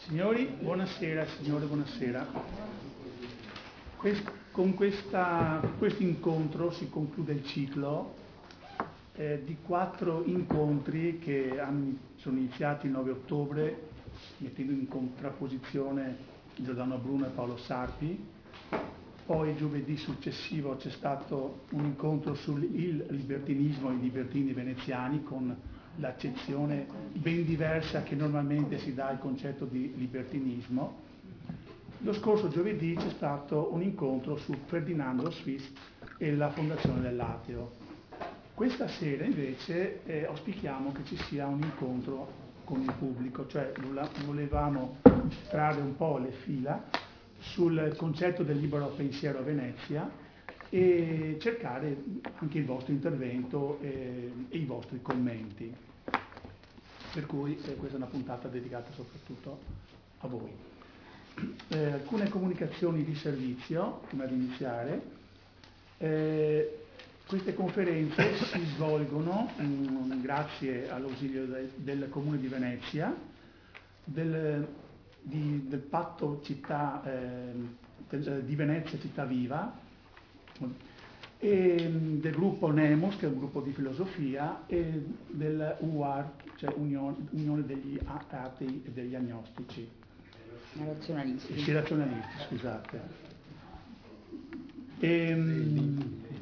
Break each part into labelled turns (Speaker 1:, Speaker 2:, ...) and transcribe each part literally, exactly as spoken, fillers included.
Speaker 1: Signori, buonasera, signore, buonasera. Quest- con questa- questo incontro si conclude il ciclo eh, di quattro incontri che hanno- sono iniziati il nove ottobre, mettendo in contrapposizione Giordano Bruno e Paolo Sarpi. Poi giovedì successivo c'è stato un incontro sul il libertinismo e i libertini veneziani, con l'accezione ben diversa che normalmente si dà al concetto di libertinismo. Lo scorso giovedì c'è stato un incontro su Ferdinando Swiss e la fondazione dell'Ateo. Questa sera invece eh, auspichiamo che ci sia un incontro con il pubblico, cioè volevamo trarre un po' le fila sul concetto del libero pensiero a Venezia e cercare anche il vostro intervento e, e i vostri commenti. Per cui eh, questa è una puntata dedicata soprattutto a voi. Eh, alcune comunicazioni di servizio prima di iniziare. Eh, queste conferenze si svolgono mh, grazie all'ausilio de, del Comune di Venezia, del, di, del patto città, eh, del, di Venezia Città Viva, e del gruppo Nemos, che è un gruppo di filosofia, e del U A R, cioè Unione, Unione degli Atei e degli Agnostici.
Speaker 2: Razionalisti.
Speaker 1: Sì, razionalisti, scusate. E,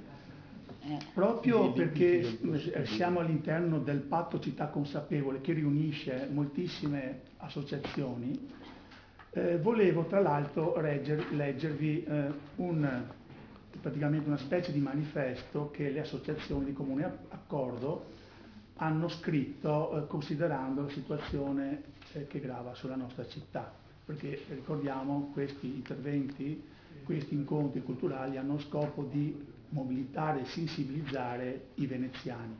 Speaker 1: proprio perché siamo all'interno del patto città consapevole che riunisce moltissime associazioni, eh, volevo tra l'altro legger, leggervi eh, un, praticamente una specie di manifesto che le associazioni di comune accordo hanno scritto eh, considerando la situazione eh, che grava sulla nostra città, perché ricordiamo questi interventi, questi incontri culturali hanno scopo di mobilitare e sensibilizzare i veneziani.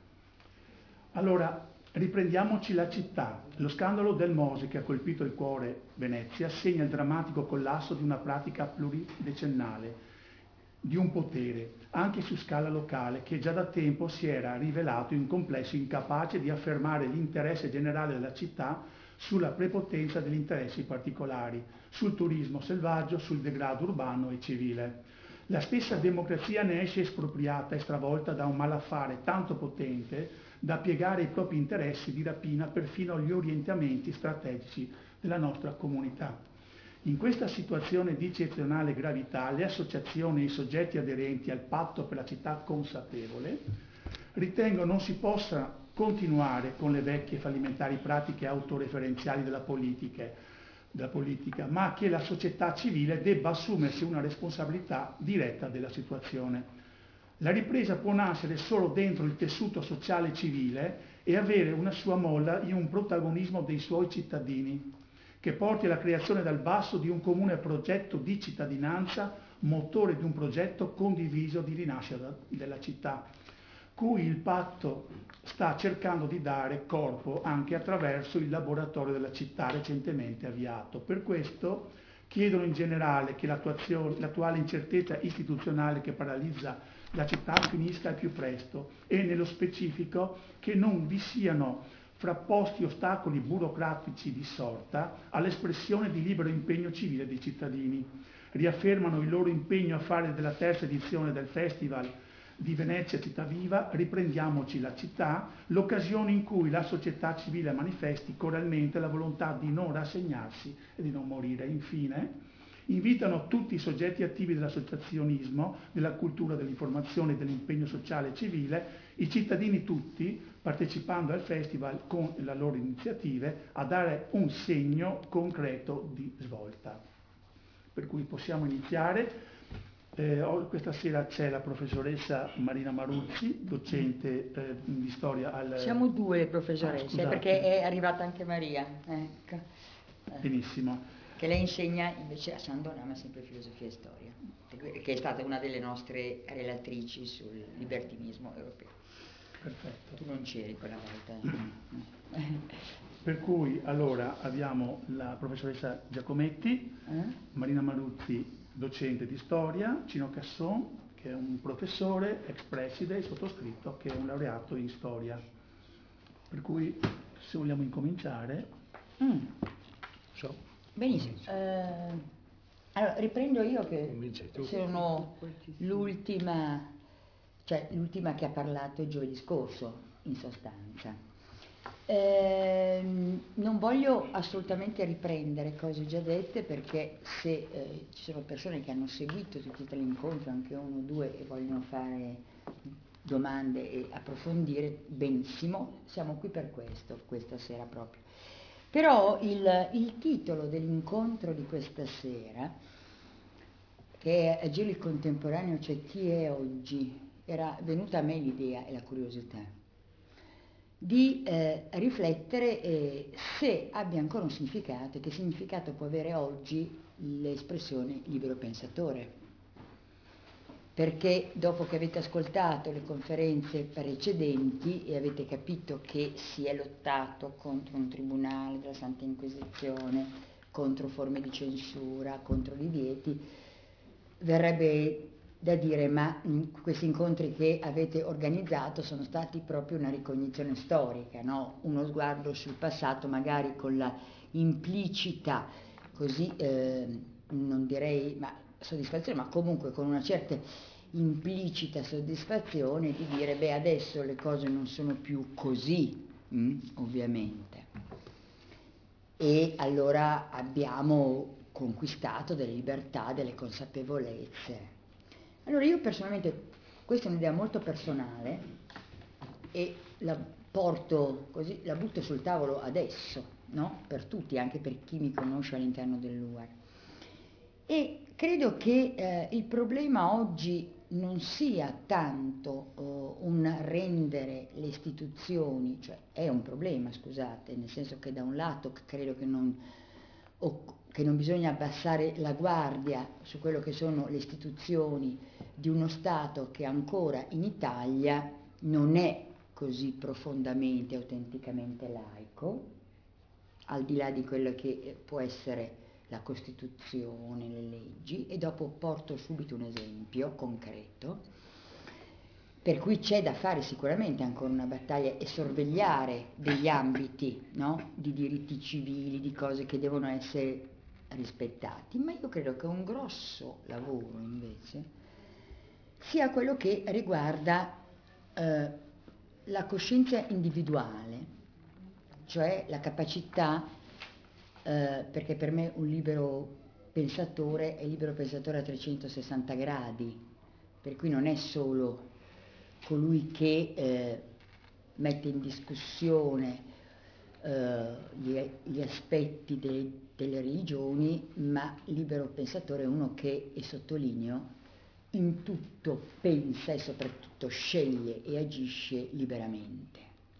Speaker 1: Allora, riprendiamoci la città. Lo scandalo del Mose che ha colpito il cuore Venezia segna il drammatico collasso di una pratica pluridecennale, di un potere, anche su scala locale, che già da tempo si era rivelato in complesso incapace di affermare l'interesse generale della città sulla prepotenza degli interessi particolari, sul turismo selvaggio, sul degrado urbano e civile. La stessa democrazia ne esce espropriata e stravolta da un malaffare tanto potente da piegare i propri interessi di rapina perfino agli orientamenti strategici della nostra comunità. In questa situazione di eccezionale gravità, le associazioni e i soggetti aderenti al patto per la città consapevole ritengono non si possa continuare con le vecchie fallimentari pratiche autoreferenziali della politica, della politica, ma che la società civile debba assumersi una responsabilità diretta della situazione. La ripresa può nascere solo dentro il tessuto sociale civile e avere una sua molla in un protagonismo dei suoi cittadini, che porti alla creazione dal basso di un comune progetto di cittadinanza, motore di un progetto condiviso di rinascita della città, cui il patto sta cercando di dare corpo anche attraverso il laboratorio della città recentemente avviato. Per questo chiedono in generale che l'attuale incertezza istituzionale che paralizza la città finisca al più presto e nello specifico che non vi siano frapposti ostacoli burocratici di sorta all'espressione di libero impegno civile dei cittadini. Riaffermano il loro impegno a fare della terza edizione del Festival di Venezia Città Viva, Riprendiamoci la città, l'occasione in cui la società civile manifesti coralmente la volontà di non rassegnarsi e di non morire. Infine, invitano tutti i soggetti attivi dell'associazionismo, della cultura, dell'informazione e dell'impegno sociale e civile, i cittadini tutti, partecipando al festival con le loro iniziative, a dare un segno concreto di svolta. Per cui possiamo iniziare. Eh, questa sera c'è la professoressa Marina Maruzzi, docente eh, di storia al...
Speaker 2: Siamo due le professoresse,
Speaker 1: ah,
Speaker 2: perché è arrivata anche Maria. Ecco.
Speaker 1: Benissimo.
Speaker 2: Che lei insegna invece a San Donà, ma sempre filosofia e storia, che è stata una delle nostre relatrici sul libertinismo europeo.
Speaker 1: Perfetto.
Speaker 2: Tu non c'eri quella volta.
Speaker 1: Per cui allora abbiamo la professoressa Giacometti, eh? Marina Maruzzi, docente di storia, Cino Casson, che è un professore, ex preside, e sottoscritto, che è un laureato in storia. Per cui se vogliamo incominciare... Mm.
Speaker 3: So.
Speaker 2: Benissimo. Eh, allora, riprendo io che
Speaker 3: Cominci tu.
Speaker 2: sono l'ultima, cioè l'ultima che ha parlato giovedì scorso, in sostanza. Eh, non voglio assolutamente riprendere cose già dette, perché se eh, ci sono persone che hanno seguito tutti l'incontro, anche uno o due, e vogliono fare domande e approfondire, benissimo, siamo qui per questo, questa sera proprio. Però il, il titolo dell'incontro di questa sera, che è Agire il contemporaneo, cioè chi è oggi, era venuta a me l'idea e la curiosità di eh, riflettere eh, se abbia ancora un significato, e che significato può avere oggi l'espressione libero pensatore. Perché dopo che avete ascoltato le conferenze precedenti e avete capito che si è lottato contro un tribunale della Santa Inquisizione, contro forme di censura, contro divieti, verrebbe da dire: ma mh, questi incontri che avete organizzato sono stati proprio una ricognizione storica, no? Uno sguardo sul passato, magari con la implicita, così eh, non direi ma soddisfazione, ma comunque con una certa implicita soddisfazione di dire: beh, adesso le cose non sono più così, mh, ovviamente. E allora abbiamo conquistato delle libertà, delle consapevolezze. Allora io personalmente, questa è un'idea molto personale e la porto così, la butto sul tavolo adesso, no? Per tutti, anche per chi mi conosce all'interno dell'U A R. E credo che eh, il problema oggi non sia tanto uh, un rendere le istituzioni, cioè è un problema, scusate, nel senso che da un lato credo che non, o, che non bisogna abbassare la guardia su quello che sono le istituzioni di uno Stato che ancora in Italia non è così profondamente, autenticamente laico, al di là di quello che può essere la Costituzione, le leggi, e dopo porto subito un esempio concreto, per cui c'è da fare sicuramente ancora una battaglia e sorvegliare degli ambiti, no? Di diritti civili, di cose che devono essere rispettati, ma io credo che un grosso lavoro invece sia quello che riguarda eh, la coscienza individuale, cioè la capacità, eh, perché per me un libero pensatore è libero pensatore a trecentosessanta gradi, per cui non è solo colui che eh, mette in discussione eh, gli, gli aspetti de, delle religioni, ma libero pensatore è uno che, e sottolineo, in tutto pensa e soprattutto sceglie e agisce liberamente.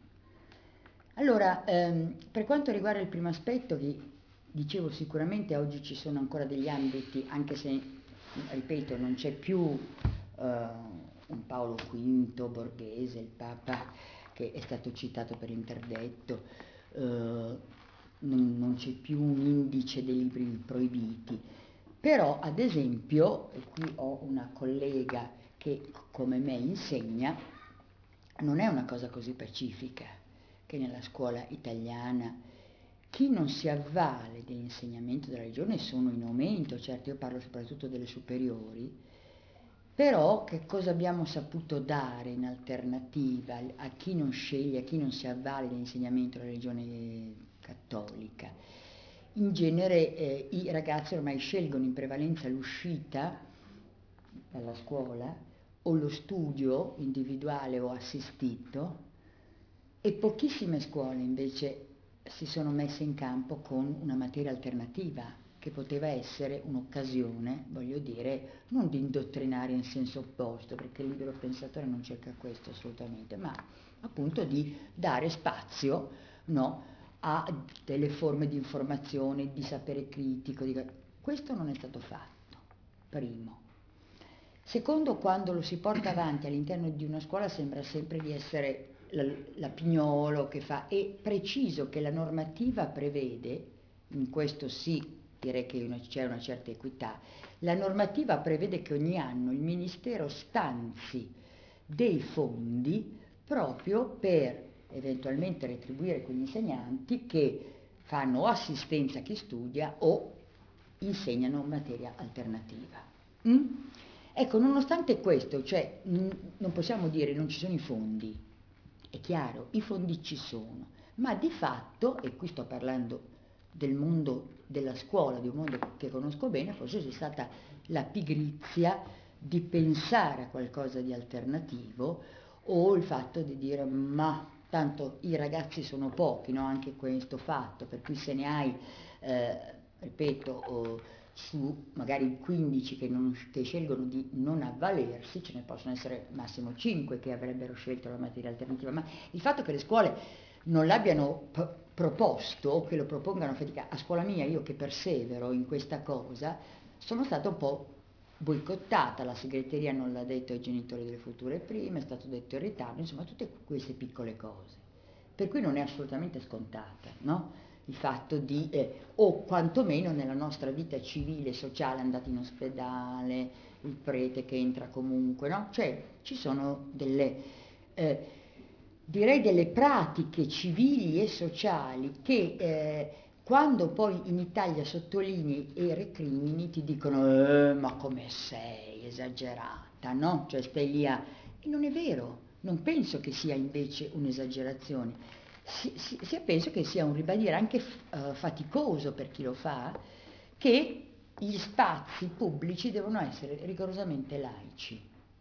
Speaker 2: Allora, ehm, per quanto riguarda il primo aspetto, vi dicevo sicuramente oggi ci sono ancora degli ambiti, anche se, ripeto, non c'è più uh, un Paolo quinto Borghese, il Papa, che è stato citato per interdetto, uh, non, non c'è più un indice dei libri proibiti, però ad esempio, e qui ho una collega che come me insegna, non è una cosa così pacifica che nella scuola italiana chi non si avvale dell'insegnamento della religione sono in aumento, certo io parlo soprattutto delle superiori, però che cosa abbiamo saputo dare in alternativa a chi non sceglie, a chi non si avvale dell'insegnamento della religione cattolica? In genere eh, i ragazzi ormai scelgono in prevalenza l'uscita dalla scuola o lo studio individuale o assistito, e pochissime scuole invece si sono messe in campo con una materia alternativa che poteva essere un'occasione, voglio dire, non di indottrinare in senso opposto, perché il libero pensatore non cerca questo assolutamente, ma appunto di dare spazio, no, a delle forme di informazione, di sapere critico. Di... Questo non è stato fatto, primo. Secondo, quando lo si porta avanti all'interno di una scuola sembra sempre di essere la, la Pignolo che fa, è preciso che la normativa prevede, in questo sì direi che una, c'è una certa equità, la normativa prevede che ogni anno il Ministero stanzi dei fondi proprio per eventualmente retribuire quegli insegnanti che fanno o assistenza a chi studia o insegnano materia alternativa. Mm? Ecco, nonostante questo, cioè, mh, non possiamo dire non ci sono i fondi, è chiaro, i fondi ci sono, ma di fatto, e qui sto parlando del mondo della scuola, di un mondo che conosco bene, forse c'è stata la pigrizia di pensare a qualcosa di alternativo o il fatto di dire ma tanto i ragazzi sono pochi, no? Anche questo fatto, per cui se ne hai, eh, ripeto, oh, su magari quindici che, non, che scelgono di non avvalersi, ce ne possono essere massimo cinque che avrebbero scelto la materia alternativa, ma il fatto che le scuole non l'abbiano p- proposto o che lo propongano a fatica, a scuola mia, io che persevero in questa cosa, sono stata un po' boicottata, la segreteria non l'ha detto ai genitori delle future prime, è stato detto in ritardo, insomma tutte queste piccole cose, per cui non è assolutamente scontata, no? Il fatto di, eh, o quantomeno nella nostra vita civile e sociale, andate in ospedale, il prete che entra comunque, no? Cioè ci sono delle, eh, direi delle pratiche civili e sociali che eh, quando poi in Italia sottolinei e recrimini ti dicono eh, ma come sei esagerata, no? Cioè stai lì a... E non è vero, non penso che sia invece un'esagerazione. Sia penso che sia un ribadire anche uh, faticoso per chi lo fa, che gli spazi pubblici devono essere rigorosamente laici.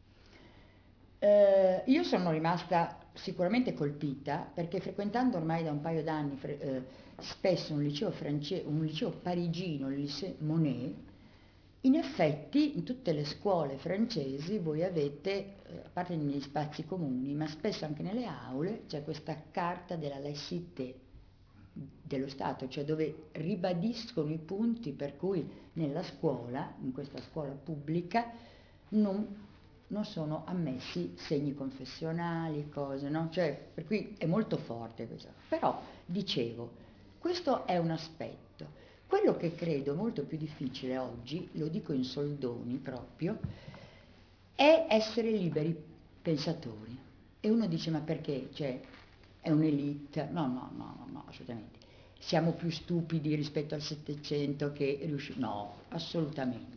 Speaker 2: Uh, io sono rimasta sicuramente colpita perché frequentando ormai da un paio d'anni fre- uh, spesso un liceo, france- un liceo parigino, il Lycée Monet, in effetti in tutte le scuole francesi voi avete, a parte negli spazi comuni, ma spesso anche nelle aule, c'è questa carta della laïcité dello Stato, cioè dove ribadiscono i punti per cui nella scuola, in questa scuola pubblica, non, non sono ammessi segni confessionali, cose, no? Cioè, per cui è molto forte questo. Però, dicevo, questo è un aspetto. Quello che credo molto più difficile oggi, lo dico in soldoni proprio, è essere liberi pensatori. E uno dice ma perché? Cioè, è un'elite? No, no, no, no, no, assolutamente. Siamo più stupidi rispetto al Settecento che riusciamo... No, assolutamente.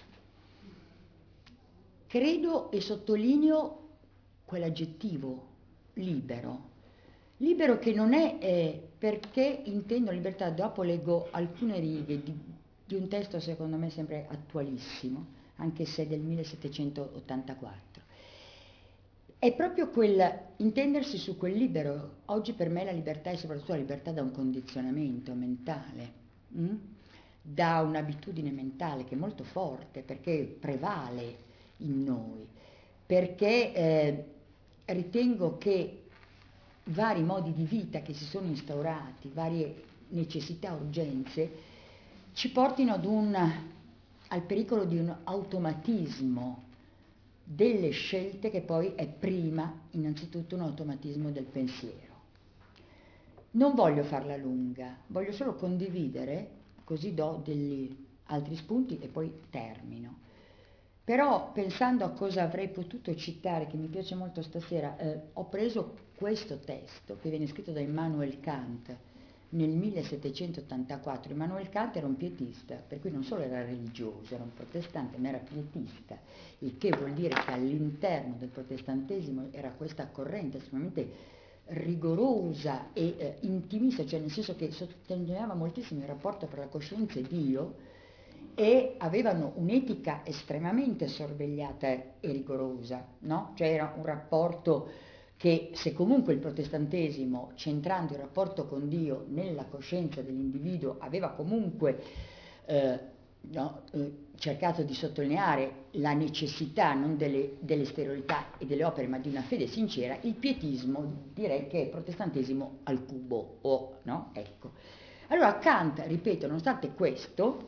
Speaker 2: Credo e sottolineo quell'aggettivo, libero. Libero che non è eh, perché intendo libertà, dopo leggo alcune righe di, di un testo secondo me sempre attualissimo, anche se del millesettecentottantaquattro. È proprio quel intendersi su quel libero. Oggi per me la libertà è soprattutto la libertà da un condizionamento mentale, hm? Da un'abitudine mentale che è molto forte perché prevale in noi, perché eh, ritengo che vari modi di vita che si sono instaurati, varie necessità, urgenze, ci portino ad un, al pericolo di un automatismo delle scelte che poi è prima innanzitutto un automatismo del pensiero. Non voglio farla lunga, voglio solo condividere, così do degli altri spunti e poi termino. Però pensando a cosa avrei potuto citare, che mi piace molto stasera, eh, ho preso questo testo che viene scritto da Immanuel Kant nel millesettecentottantaquattro. Immanuel Kant era un pietista, per cui non solo era religioso, era un protestante, ma era pietista, il che vuol dire che all'interno del protestantesimo era questa corrente estremamente rigorosa e eh, intimista, cioè nel senso che sottolineava moltissimo il rapporto tra la coscienza e Dio, e avevano un'etica estremamente sorvegliata e rigorosa, no? Cioè era un rapporto che se comunque il protestantesimo, centrando il rapporto con Dio nella coscienza dell'individuo, aveva comunque eh, no, eh, cercato di sottolineare la necessità non delle, delle esteriorità e delle opere, ma di una fede sincera, il pietismo direi che è protestantesimo al cubo, o no? Ecco. Allora Kant, ripeto, nonostante questo,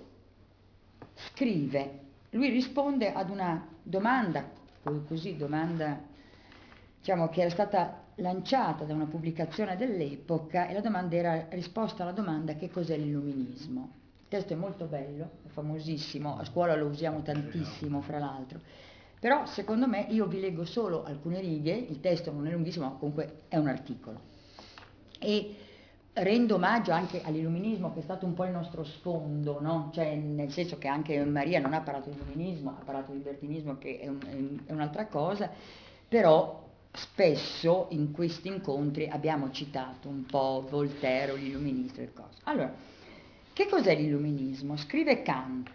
Speaker 2: scrive, lui risponde ad una domanda, così domanda, diciamo che era stata lanciata da una pubblicazione dell'epoca, e la domanda era risposta alla domanda che cos'è l'illuminismo. Il testo è molto bello, è famosissimo, a scuola lo usiamo tantissimo fra l'altro, però secondo me, io vi leggo solo alcune righe, il testo non è lunghissimo, ma comunque è un articolo. E rendo omaggio anche all'illuminismo, che è stato un po' il nostro sfondo, no? Cioè, nel senso che anche Maria non ha parlato di illuminismo, ha parlato di libertinismo, che è, un, è un'altra cosa, però spesso in questi incontri abbiamo citato un po' Voltaire o l'illuminista e cose. Allora, che cos'è l'illuminismo? Scrive Kant: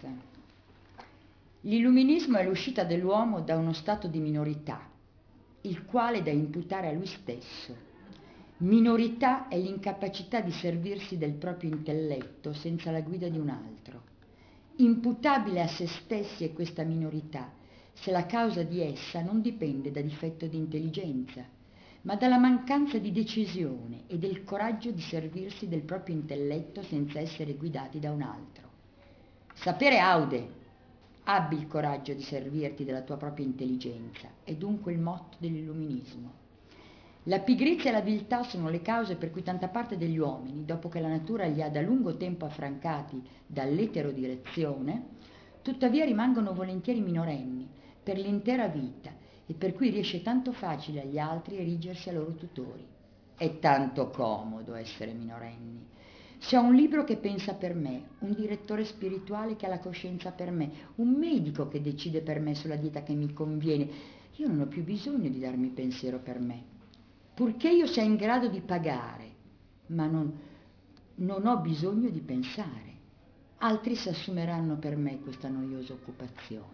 Speaker 2: l'illuminismo è l'uscita dell'uomo da uno stato di minorità, il quale è da imputare a lui stesso. Minorità è l'incapacità di servirsi del proprio intelletto senza la guida di un altro. Imputabile a se stessi è questa minorità, se la causa di essa non dipende da difetto di intelligenza, ma dalla mancanza di decisione e del coraggio di servirsi del proprio intelletto senza essere guidati da un altro. Sapere aude, abbi il coraggio di servirti della tua propria intelligenza, è dunque il motto dell'illuminismo. La pigrizia e la viltà sono le cause per cui tanta parte degli uomini, dopo che la natura li ha da lungo tempo affrancati dall'eterodirezione, tuttavia rimangono volentieri minorenni per l'intera vita e per cui riesce tanto facile agli altri erigersi a loro tutori. È tanto comodo essere minorenni. Se ho un libro che pensa per me, un direttore spirituale che ha la coscienza per me, un medico che decide per me sulla dieta che mi conviene, io non ho più bisogno di darmi pensiero per me. Purché io sia in grado di pagare, ma non, non ho bisogno di pensare. Altri si assumeranno per me questa noiosa occupazione.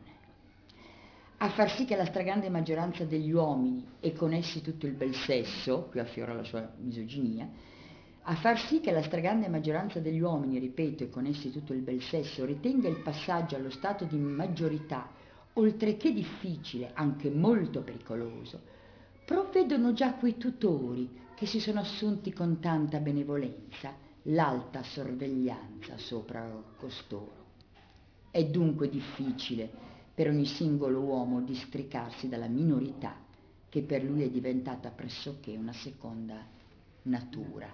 Speaker 2: A far sì che la stragrande maggioranza degli uomini, e con essi tutto il bel sesso, qui affiora la sua misoginia, a far sì che la stragrande maggioranza degli uomini, ripeto, e con essi tutto il bel sesso, ritenga il passaggio allo stato di maggiorità, oltre che difficile, anche molto pericoloso, provvedono già quei tutori che si sono assunti con tanta benevolenza l'alta sorveglianza sopra costoro. È dunque difficile per ogni singolo uomo districarsi dalla minorità che per lui è diventata pressoché una seconda natura.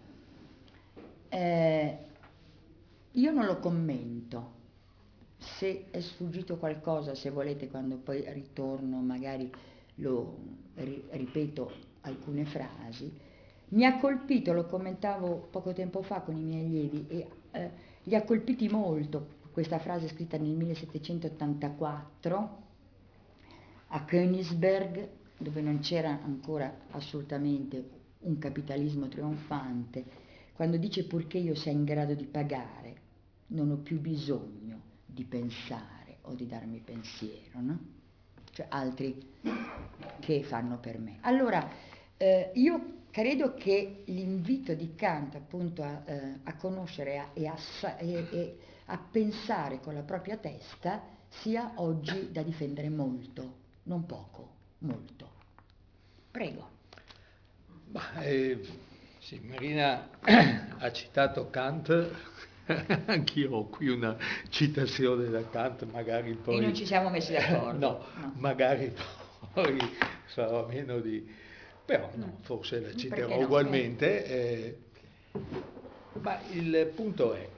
Speaker 2: Eh, io non lo commento. Se è sfuggito qualcosa, se volete, quando poi ritorno magari lo ripeto alcune frasi. Mi ha colpito, lo commentavo poco tempo fa con i miei allievi, e eh, li ha colpiti molto questa frase scritta nel millesettecentottantaquattro a Königsberg, dove non c'era ancora assolutamente un capitalismo trionfante, quando dice: purché io sia in grado di pagare, non ho più bisogno di pensare o di darmi pensiero, no? Cioè altri che fanno per me. Allora, eh, io credo che l'invito di Kant appunto a, eh, a conoscere a, e, a, e, e a pensare con la propria testa sia oggi da difendere molto, non poco, molto. Prego.
Speaker 3: Bah, eh, sì, Marina ha citato Kant, anch'io ho qui una citazione da Kant, magari poi...
Speaker 2: E non ci siamo messi d'accordo.
Speaker 3: no,
Speaker 2: no,
Speaker 3: magari poi sarò meno di... però no, forse la citerò
Speaker 2: no?
Speaker 3: ugualmente. Eh, ma il punto è,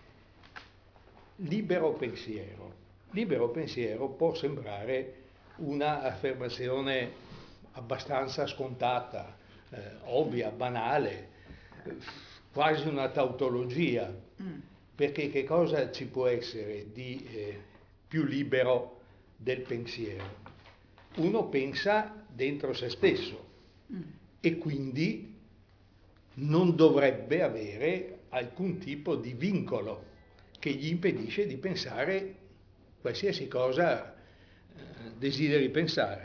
Speaker 3: libero pensiero. Libero pensiero può sembrare una affermazione abbastanza scontata, eh, ovvia, banale, eh, quasi una tautologia, mm. perché che cosa ci può essere di eh, più libero del pensiero? Uno pensa dentro se stesso mm. e quindi non dovrebbe avere alcun tipo di vincolo che gli impedisce di pensare qualsiasi cosa eh, desideri pensare.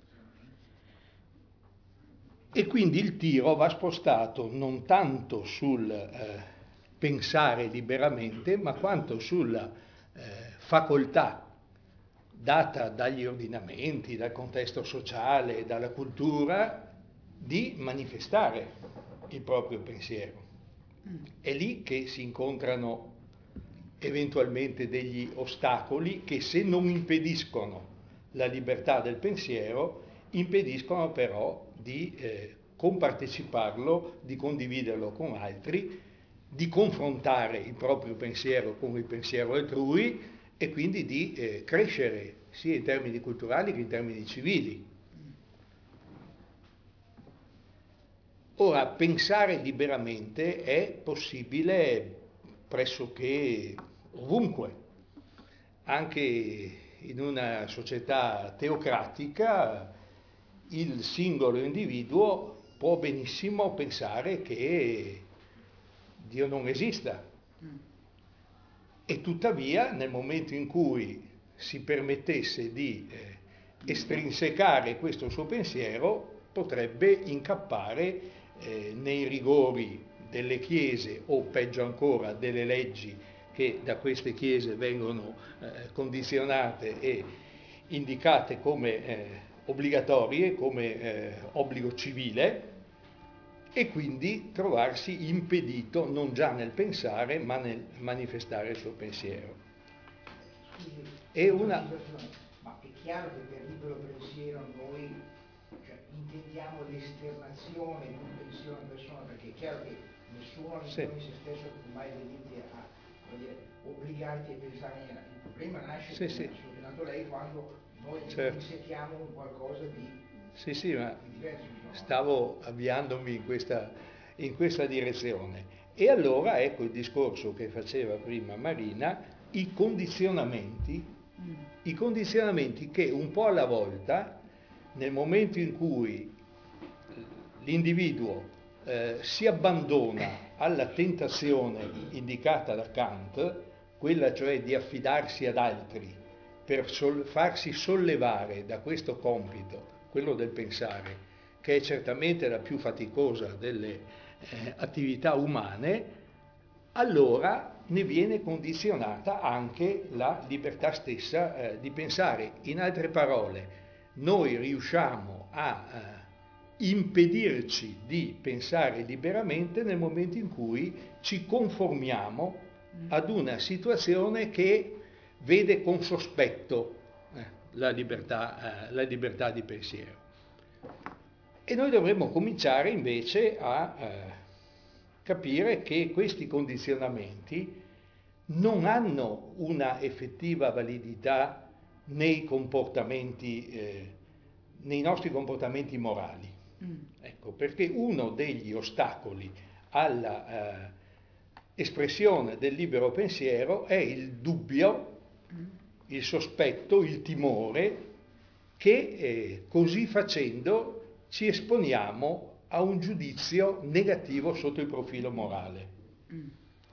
Speaker 3: E quindi il tiro va spostato non tanto sul eh, pensare liberamente, ma quanto sulla eh, facoltà data dagli ordinamenti, dal contesto sociale, dalla cultura, di manifestare il proprio pensiero. È lì che si incontrano eventualmente degli ostacoli che, se non impediscono la libertà del pensiero, impediscono però di eh, comparteciparlo, di condividerlo con altri, di confrontare il proprio pensiero con il pensiero altrui e quindi di eh, crescere sia in termini culturali che in termini civili. Ora, pensare liberamente è possibile pressoché ovunque, anche in una società teocratica il singolo individuo può benissimo pensare che Dio non esista. E tuttavia, nel momento in cui si permettesse di eh, estrinsecare questo suo pensiero, potrebbe incappare eh, nei rigori delle chiese o peggio ancora delle leggi che da queste chiese vengono eh, condizionate e indicate come eh, obbligatorie, come eh, obbligo civile, e quindi trovarsi impedito non già nel pensare ma nel manifestare il suo pensiero.
Speaker 4: Scusi,
Speaker 3: È una...
Speaker 4: ma è chiaro che per libero pensiero noi, cioè, intendiamo l'esternazione di un pensiero a una persona, perché è chiaro che nessuno all'interno
Speaker 3: Sì.
Speaker 4: di se stesso può mai venirti a, voglio dire, obbligarti a pensare in maniera. Il problema nasce,
Speaker 3: Sì,
Speaker 4: come
Speaker 3: sì.
Speaker 4: ha sottolineato lei, quando noi
Speaker 3: Certo.
Speaker 4: insetiamo un qualcosa di,
Speaker 3: Sì, sì, ma
Speaker 4: di diverso. Diciamo.
Speaker 3: stavo avviandomi in questa, in questa direzione. E allora ecco il discorso che faceva prima Marina, i condizionamenti, mm. i condizionamenti che un po' alla volta, nel momento in cui l'individuo eh, si abbandona alla tentazione indicata da Kant, quella cioè di affidarsi ad altri per sol- farsi sollevare da questo compito, quello del pensare, che è certamente la più faticosa delle eh, attività umane, allora ne viene condizionata anche la libertà stessa eh, di pensare. In altre parole, noi riusciamo a eh, impedirci di pensare liberamente nel momento in cui ci conformiamo ad una situazione che vede con sospetto eh, la libertà, eh, la libertà di pensiero. E noi dovremmo cominciare invece a eh, capire che questi condizionamenti non hanno una effettiva validità nei comportamenti, eh, nei nostri comportamenti morali. Mm. Ecco, perché uno degli ostacoli alla eh, espressione del libero pensiero è il dubbio, il sospetto, il timore che eh, così facendo ci esponiamo a un giudizio negativo sotto il profilo morale. Mm.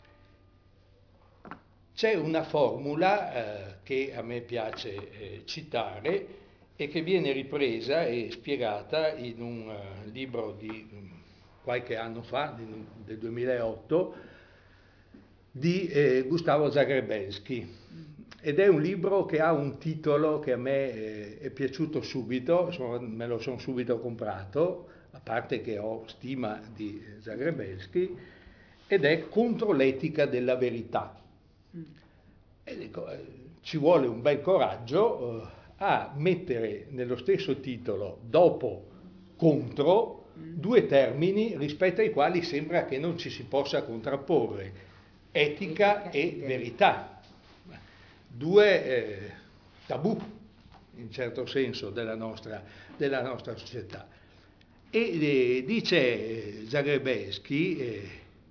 Speaker 3: C'è una formula eh, che a me piace eh, citare e che viene ripresa e spiegata in un uh, libro di um, qualche anno fa, di, del duemilaotto, di eh, Gustavo Zagrebelsky. Ed è un libro che ha un titolo che a me eh, è piaciuto subito, insomma, me lo sono subito comprato, a parte che ho stima di Zagrebelsky, ed è Contro l'etica della verità. Mm. E dico, eh, ci vuole un bel coraggio eh, a mettere nello stesso titolo, dopo contro, mm. due termini rispetto ai quali sembra che non ci si possa contrapporre, etica, etica e verità. Due eh, tabù, in certo senso, della nostra, della nostra società. E eh, dice Zagrebelsky eh,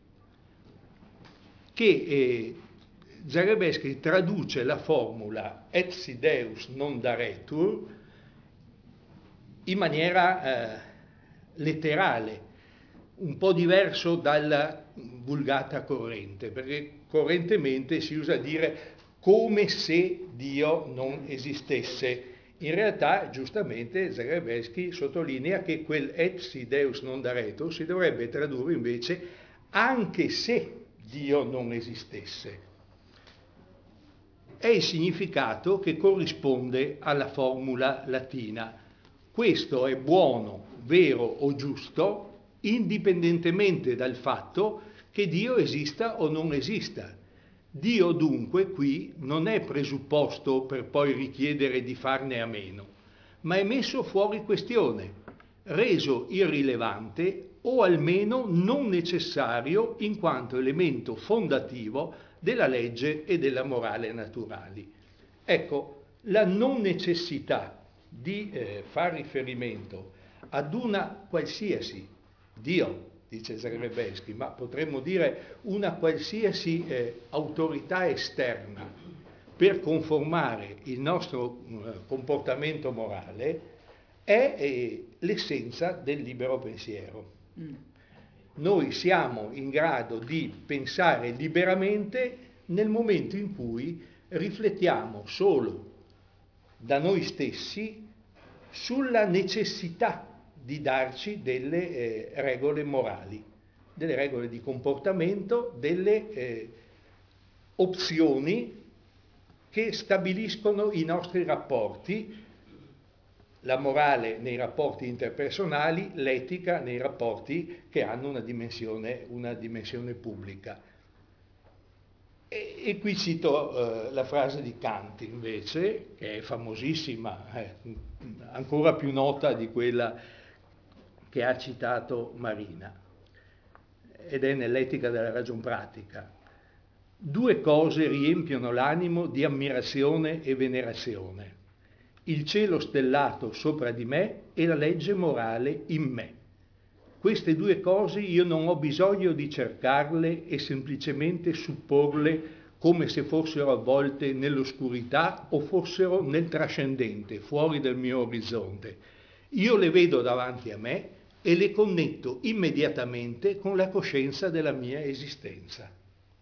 Speaker 3: che eh, Zagrebelsky traduce la formula et si Deus non daretur in maniera eh, letterale, un po' diverso dalla vulgata corrente, perché correntemente si usa dire come se Dio non esistesse. In realtà, giustamente, Zagrebelsky sottolinea che quel et si Deus non daretur si dovrebbe tradurre invece anche se Dio non esistesse. È il significato che corrisponde alla formula latina. Questo è buono, vero o giusto, indipendentemente dal fatto che Dio esista o non esista. Dio dunque qui non è presupposto per poi richiedere di farne a meno, ma è messo fuori questione, reso irrilevante o almeno non necessario in quanto elemento fondativo della legge e della morale naturali. Ecco, la non necessità di eh, far riferimento ad una qualsiasi Dio, dice Zagrebelsky, ma potremmo dire una qualsiasi eh, autorità esterna per conformare il nostro eh, comportamento morale, è eh, l'essenza del libero pensiero. Mm. Noi siamo in grado di pensare liberamente nel momento in cui riflettiamo solo da noi stessi sulla necessità di darci delle eh, regole morali, delle regole di comportamento, delle eh, opzioni che stabiliscono i nostri rapporti, la morale nei rapporti interpersonali, l'etica nei rapporti che hanno una dimensione, una dimensione pubblica. E, e qui cito eh, la frase di Kant invece, che è famosissima, eh, ancora più nota di quella che ha citato Marina, ed è nell'Etica della ragion pratica. Due cose riempiono l'animo di ammirazione e venerazione: il cielo stellato sopra di me e la legge morale in me. Queste due cose io non ho bisogno di cercarle e semplicemente supporle come se fossero avvolte nell'oscurità o fossero nel trascendente, fuori del mio orizzonte. Io le vedo davanti a me e le connetto immediatamente con la coscienza della mia esistenza.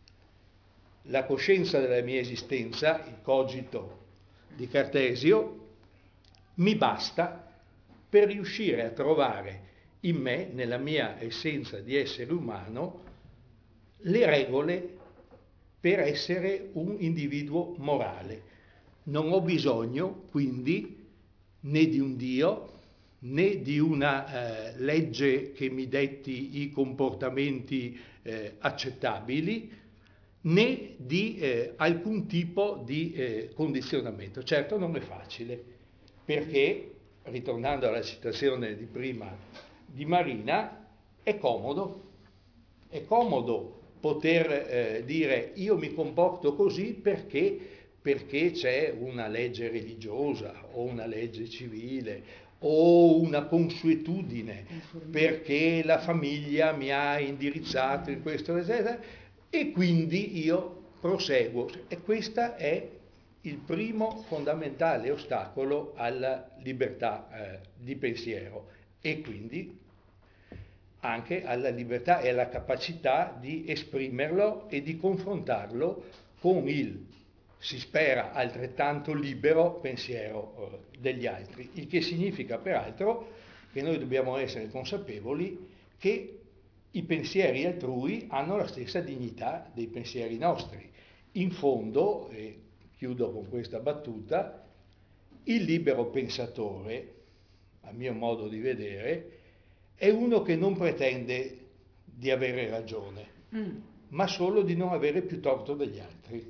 Speaker 3: La coscienza della mia esistenza, il cogito di Cartesio, mi basta per riuscire a trovare in me, nella mia essenza di essere umano, le regole per essere un individuo morale. Non ho bisogno, quindi, né di un Dio, né di una eh, legge che mi detti i comportamenti eh, accettabili, né di eh, alcun tipo di eh, condizionamento. Certo non è facile, perché, ritornando alla citazione di prima di Marina, è comodo, è comodo poter eh, dire io mi comporto così perché, perché c'è una legge religiosa o una legge civile o una consuetudine, perché la famiglia mi ha indirizzato in questo, eccetera, e quindi io proseguo. E questo è il primo fondamentale ostacolo alla libertà eh, di pensiero e quindi anche alla libertà e alla capacità di esprimerlo e di confrontarlo con il, si spera, altrettanto libero pensiero eh, degli altri, il che significa peraltro che noi dobbiamo essere consapevoli che i pensieri altrui hanno la stessa dignità dei pensieri nostri. In fondo, e chiudo con questa battuta, il libero pensatore, a mio modo di vedere, è uno che non pretende di avere ragione, mm. ma solo di non avere più torto degli altri.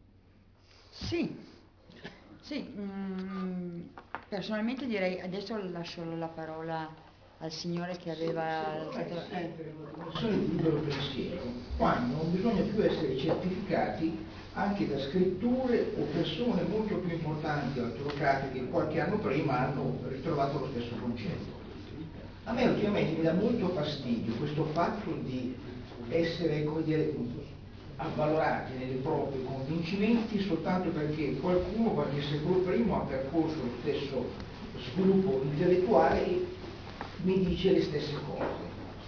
Speaker 2: Sì, sì, mm, personalmente direi, adesso lascio la parola al signore che aveva...
Speaker 4: Sì, sì, sempre una nozione di libero pensiero, quando non bisogna più essere certificati anche da scritture o persone molto più importanti o autocratiche che qualche anno prima hanno ritrovato lo stesso concetto. A me ultimamente mi dà molto fastidio questo fatto di essere, come dire, avvalorati nei propri convincimenti soltanto perché qualcuno qualche secolo prima ha percorso lo stesso sviluppo intellettuale e mi dice le stesse cose.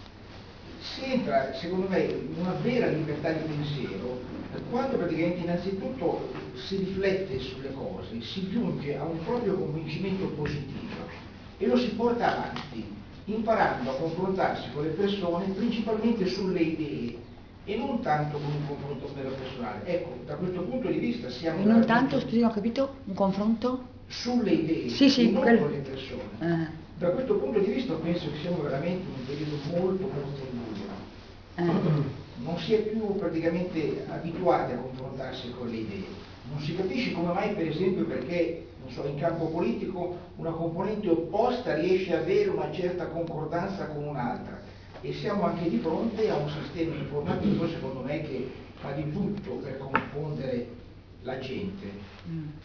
Speaker 4: Si entra, secondo me, in una vera libertà di pensiero quando praticamente innanzitutto si riflette sulle cose, si giunge a un proprio convincimento positivo e lo si porta avanti, imparando a confrontarsi con le persone principalmente sulle idee e non tanto con un confronto mero personale. Ecco, da questo punto di vista siamo...
Speaker 2: E non tanto, scusi, non ho capito, un confronto?
Speaker 4: Sulle idee,
Speaker 2: sì, sì,
Speaker 4: e non
Speaker 2: quel...
Speaker 4: con le persone.
Speaker 2: Uh.
Speaker 4: Da questo punto di vista penso che siamo veramente in un periodo molto molto buio. Uh. Non si è più praticamente abituati a confrontarsi con le idee. Non si capisce come mai, per esempio, perché non so, in campo politico una componente opposta riesce ad avere una certa concordanza con un'altra. E siamo anche di fronte a un sistema informativo, secondo me, che fa di tutto per confondere la gente. Mm. Eh,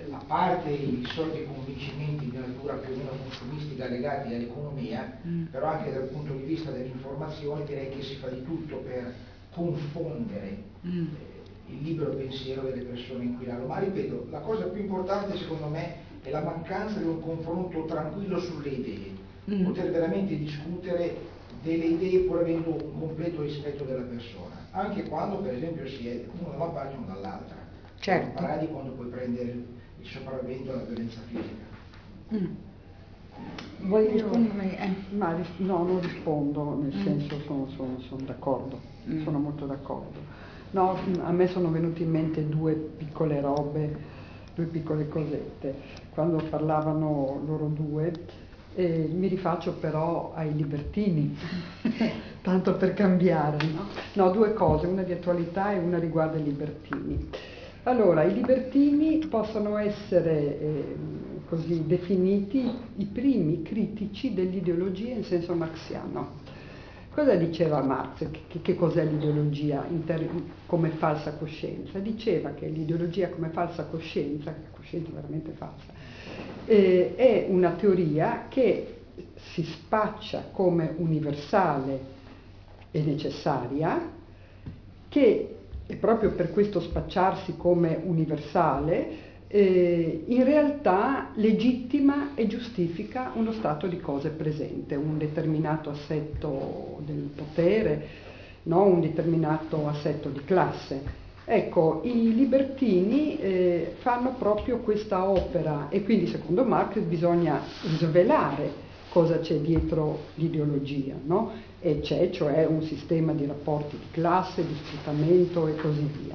Speaker 4: a parte i soliti convincimenti di natura più o meno consumistica legati all'economia, mm. però anche dal punto di vista dell'informazione direi che si fa di tutto per confondere mm. eh, il libero pensiero delle persone inquilano. Ma ripeto, la cosa più importante secondo me è la mancanza di un confronto tranquillo sulle idee, mm. poter veramente discutere delle idee pur avendo un completo rispetto della persona, anche quando per esempio si è uno da una parte o dall'altra.
Speaker 2: Certo.
Speaker 4: Parlare di quando puoi prendere il sopravvento alla violenza fisica.
Speaker 2: Mm. Vuoi rispondere?
Speaker 5: Eh. Ma ris- no, non rispondo, nel mm. senso sono, sono, sono d'accordo, mm. sono molto d'accordo. No, a me sono venute in mente due piccole robe, due piccole cosette. Quando parlavano loro due, eh, mi rifaccio però ai libertini, tanto per cambiare. No? No, due cose, una di attualità e una riguarda i libertini. Allora, i libertini possono essere eh, così definiti i primi critici dell'ideologia in senso marxiano. Cosa diceva Marx? Che, che cos'è l'ideologia in ter- come falsa coscienza? Diceva che l'ideologia come falsa coscienza, coscienza veramente falsa, eh, è una teoria che si spaccia come universale e necessaria, che e proprio per questo spacciarsi come universale, eh, in realtà legittima e giustifica uno stato di cose presente, un determinato assetto del potere, no? Un determinato assetto di classe. Ecco, i libertini eh, fanno proprio questa opera e quindi secondo Marx bisogna svelare cosa c'è dietro l'ideologia, no? E c'è cioè un sistema di rapporti di classe, di sfruttamento e così via.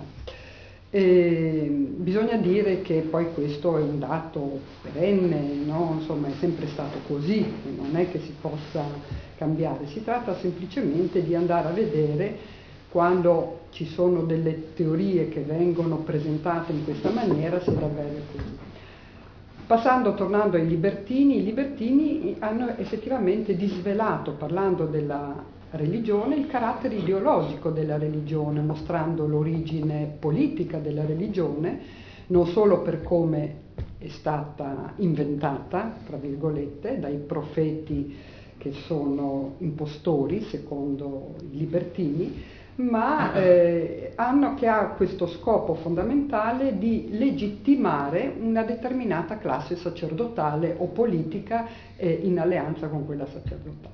Speaker 5: E bisogna dire che poi questo è un dato perenne, no? Insomma è sempre stato così, non è che si possa cambiare, si tratta semplicemente di andare a vedere quando ci sono delle teorie che vengono presentate in questa maniera se davvero è così. Passando, tornando ai libertini, i libertini hanno effettivamente disvelato, parlando della religione, il carattere ideologico della religione, mostrando l'origine politica della religione, non solo per come è stata inventata, tra virgolette, dai profeti che sono impostori, secondo i libertini, ma eh, hanno che ha questo scopo fondamentale di legittimare una determinata classe sacerdotale o politica eh, in alleanza con quella sacerdotale.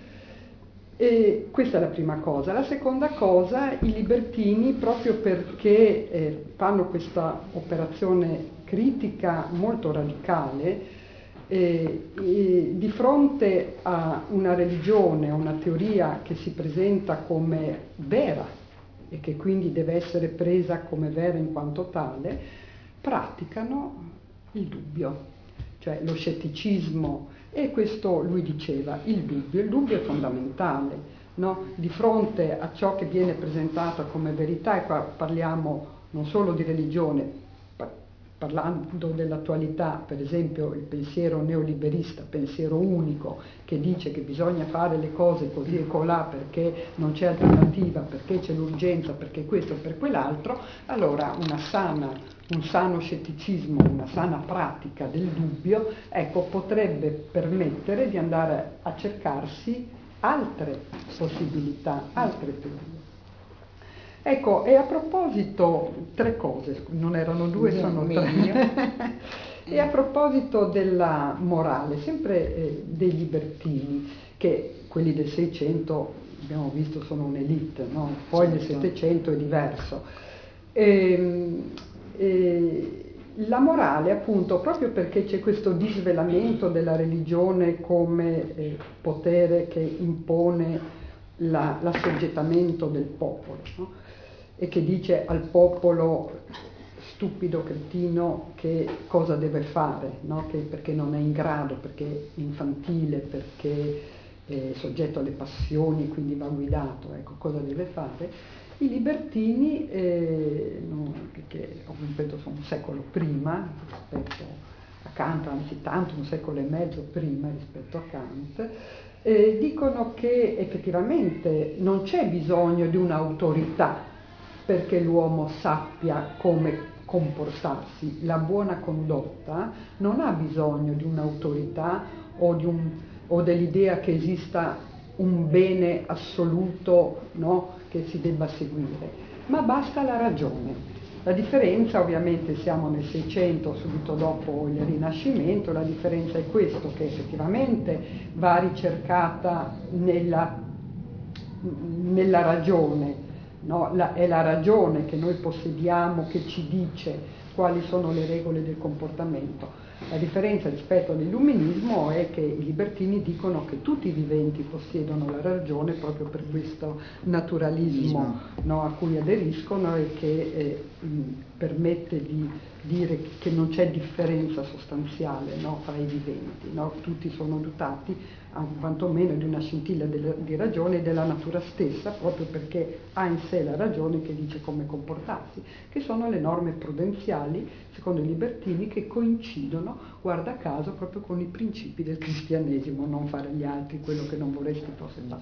Speaker 5: E questa è la prima cosa. La seconda cosa, i libertini, proprio perché eh, fanno questa operazione critica molto radicale, E, e di fronte a una religione, a una teoria che si presenta come vera e che quindi deve essere presa come vera in quanto tale, praticano il dubbio, cioè lo scetticismo. E questo lui diceva, il dubbio, il dubbio è fondamentale, no? Di fronte a ciò che viene presentato come verità, e qua parliamo non solo di religione, parlando dell'attualità, per esempio il pensiero neoliberista, pensiero unico, che dice che bisogna fare le cose così e colà perché non c'è alternativa, perché c'è l'urgenza, perché questo e per quell'altro, allora una sana, un sano scetticismo, una sana pratica del dubbio, ecco, potrebbe permettere di andare a cercarsi altre possibilità, altre teorie. Ecco, e a proposito, tre cose, non erano due, sono tre. E a proposito della morale, sempre eh, dei libertini, che quelli del Seicento, abbiamo visto, sono un'elite, no? Poi certo. Del Settecento è diverso. E, e, la morale, appunto, proprio perché c'è questo disvelamento della religione come eh, potere che impone la, l'assoggettamento del popolo, no? E che dice al popolo stupido, cretino, che cosa deve fare, no? Che perché non è in grado, perché è infantile, perché è soggetto alle passioni, quindi va guidato, ecco, cosa deve fare. I libertini, eh, no, che, che ripeto sono un secolo prima rispetto a Kant, anzi tanto un secolo e mezzo prima rispetto a Kant, eh, dicono che effettivamente non c'è bisogno di un'autorità perché l'uomo sappia come comportarsi. La buona condotta non ha bisogno di un'autorità o, di un, o dell'idea che esista un bene assoluto, no, che si debba seguire, ma basta la ragione. La differenza, ovviamente siamo nel Seicento, subito dopo il Rinascimento, la differenza è questo, che effettivamente va ricercata nella, nella ragione, no? La, è la ragione che noi possediamo che ci dice quali sono le regole del comportamento. La differenza rispetto all'illuminismo è che i libertini dicono che tutti i viventi possiedono la ragione proprio per questo naturalismo, no, a cui aderiscono e che eh, mh, permette di dire che non c'è differenza sostanziale, no, fra i viventi, no? Tutti sono dotati quantomeno di una scintilla di ragione e della natura stessa, proprio perché ha in sé la ragione che dice come comportarsi, che sono le norme prudenziali, secondo i libertini, che coincidono, guarda caso, proprio con i principi del cristianesimo: non fare agli altri quello che non vorresti fosse fatto.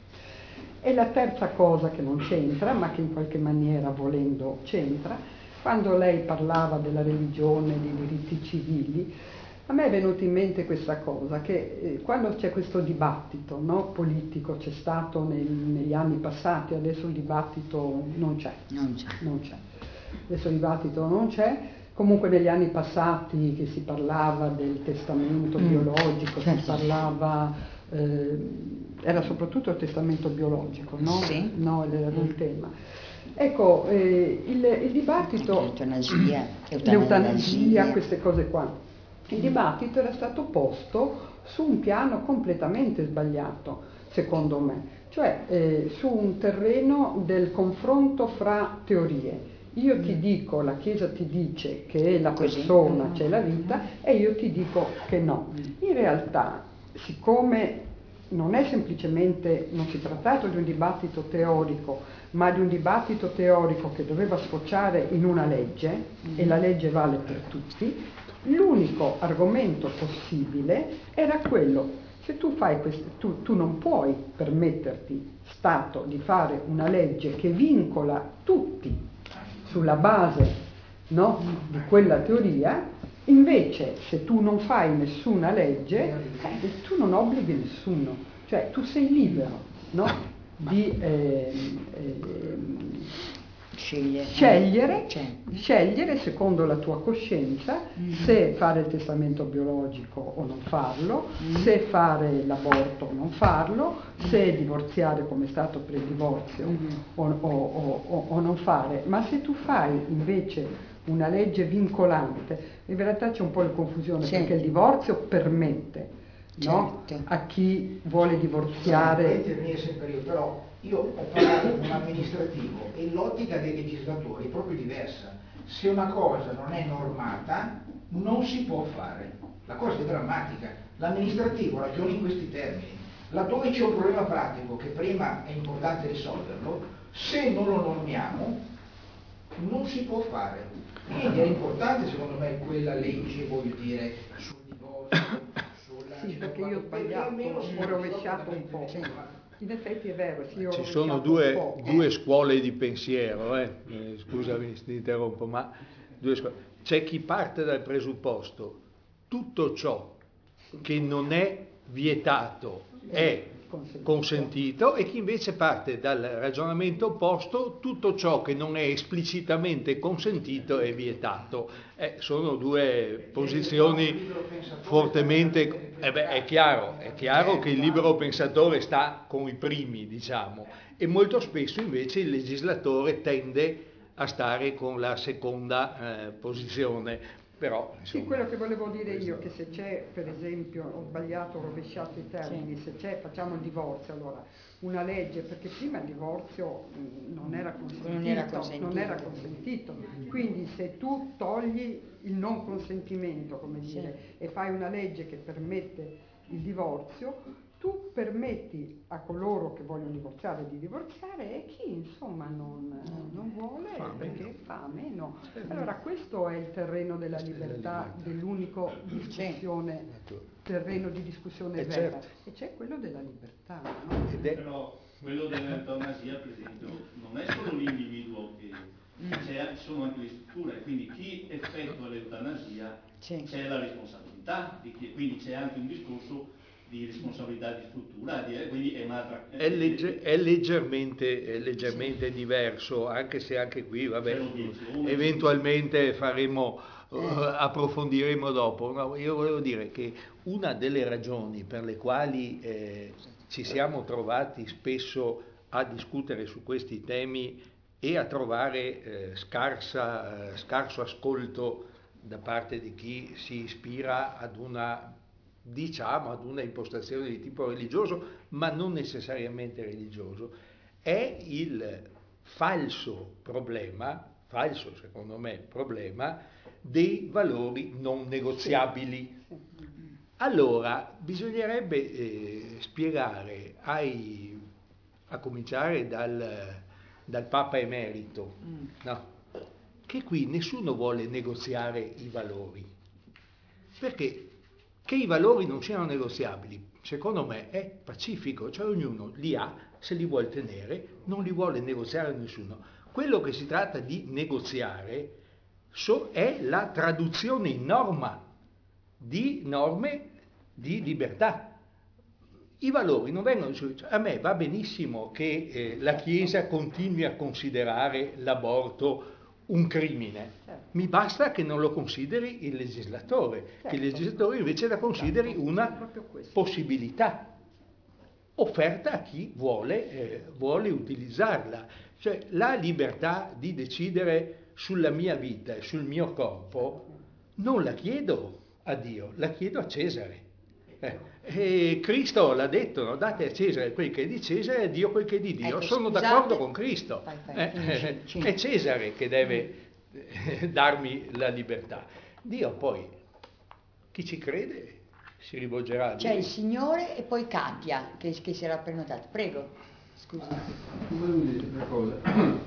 Speaker 5: E la terza cosa che non c'entra, ma che in qualche maniera, volendo, c'entra, quando lei parlava della religione, dei diritti civili, a me è venuta in mente questa cosa, che eh, quando c'è questo dibattito, no, politico, c'è stato nel, negli anni passati, adesso il dibattito non c'è,
Speaker 2: Non c'è.
Speaker 5: non c'è, adesso il dibattito non c'è, comunque negli anni passati che si parlava del testamento mm. biologico, certo. si parlava, eh, era soprattutto il testamento biologico, no?
Speaker 2: Sì.
Speaker 5: No, era mm. il tema. Ecco, eh, il, il dibattito,
Speaker 2: l'eutanasia,
Speaker 5: l'eutanasia, queste cose qua. Il dibattito era stato posto su un piano completamente sbagliato, secondo me, cioè eh, su un terreno del confronto fra teorie. Io ti dico, la Chiesa ti dice che la persona c'è la vita e io ti dico che no. In realtà, siccome non è semplicemente, non si è trattato di un dibattito teorico, ma di un dibattito teorico che doveva sfociare in una legge, e la legge vale per tutti, l'unico argomento possibile era quello: se tu fai questo, tu, tu non puoi permetterti, Stato, di fare una legge che vincola tutti sulla base, no, di quella teoria. Invece, se tu non fai nessuna legge, eh, tu non obblighi nessuno, cioè tu sei libero, no, di eh, eh,
Speaker 2: Scegliere,
Speaker 5: scegliere,
Speaker 2: cioè.
Speaker 5: scegliere secondo la tua coscienza mm. se fare il testamento biologico o non farlo, mm. se fare l'aborto o non farlo, mm. se divorziare come è stato per il divorzio mm. o, o, o, o non fare. Ma se tu fai invece una legge vincolante, in realtà c'è un po' di confusione, sì. perché il divorzio permette, no,
Speaker 2: certo.
Speaker 5: a chi vuole divorziare.
Speaker 4: Intervenire sempre io, però io ho parlato con un amministrativo e l'ottica dei legislatori è proprio diversa. Se una cosa non è normata non si può fare. La cosa è drammatica. L'amministrativo ragiona in questi termini. Laddove c'è un problema pratico che prima è importante risolverlo, se non lo normiamo non si può fare. Quindi è importante secondo me quella legge, voglio dire, sul divorzio, sulla...
Speaker 5: Sì, perché io ho sbagliato, ho rovesciato un po'. Sì. In effetti è vero, sì, io
Speaker 3: ci sono due, due scuole di pensiero, eh. Eh, scusami se ti interrompo, ma due scuole. C'è chi parte dal presupposto: tutto ciò che non è vietato è consentito, e chi invece parte dal ragionamento opposto: tutto ciò che non è esplicitamente consentito è vietato. Eh, sono due posizioni fortemente... Eh beh, è chiaro, è chiaro che il libero pensatore sta con i primi, diciamo, e molto spesso invece il legislatore tende a stare con la seconda eh, posizione. Però, insomma,
Speaker 5: sì, quello che volevo dire io, che se c'è, per esempio, ho sbagliato, ho rovesciato i termini, sì. se c'è, facciamo il divorzio, allora, una legge, perché prima il divorzio non era consentito, non era consentito, non era consentito. Quindi se tu togli il non consentimento, come dire, sì. e fai una legge che permette il divorzio, tu permetti a coloro che vogliono divorziare di divorziare, e chi insomma non, non vuole fa perché meno. fa meno. Allora questo è il terreno della libertà, dell'unico discussione, terreno di discussione vera, certo. e c'è quello della libertà. No?
Speaker 6: Ed è... Però quello dell'eutanasia, per esempio, non è solo l'individuo che,
Speaker 2: Mm.
Speaker 6: C'è, ci sono anche le strutture, quindi chi effettua l'eutanasia
Speaker 2: Sì.
Speaker 6: c'è la responsabilità, di chi, quindi c'è anche un discorso di responsabilità di struttura, di, quindi è un'altra...
Speaker 3: È, legge, è leggermente, è leggermente sì. diverso, anche se anche qui, vabbè, eventualmente faremo, eh. uh, approfondiremo dopo. No, io volevo dire che una delle ragioni per le quali eh, ci siamo trovati spesso a discutere su questi temi e a trovare eh, scarsa, eh, scarso ascolto da parte di chi si ispira ad una, diciamo, ad una impostazione di tipo religioso, ma non necessariamente religioso, è il falso problema, falso secondo me problema, dei valori non negoziabili. Allora, bisognerebbe eh, spiegare ai, a cominciare dal, dal Papa Emerito, no? Che qui nessuno vuole negoziare i valori, perché che i valori non siano negoziabili, secondo me è pacifico, cioè ognuno li ha, se li vuole tenere, non li vuole negoziare a nessuno. Quello che si tratta di negoziare so, è la traduzione in norma di norme di libertà. I valori non vengono, a me va benissimo che eh, la Chiesa continui a considerare l'aborto un crimine, mi basta che non lo consideri il legislatore, certo. Che il legislatore invece la consideri una possibilità offerta a chi vuole, eh, vuole utilizzarla. Cioè la libertà di decidere sulla mia vita e sul mio corpo non la chiedo a Dio, la chiedo a Cesare. Eh, e Cristo l'ha detto, no? Date a Cesare quel che è di Cesare e a Dio quel che è di Dio. Ecco, sono scusate. d'accordo con Cristo. Fai, fai, eh, finisci, è Cesare che deve eh, darmi la libertà. Dio poi, chi ci crede, si rivolgerà a Dio.
Speaker 2: C'è il Signore e poi Katia che, che si era prenotata. Prego, scusa.
Speaker 7: Volevo dire una cosa.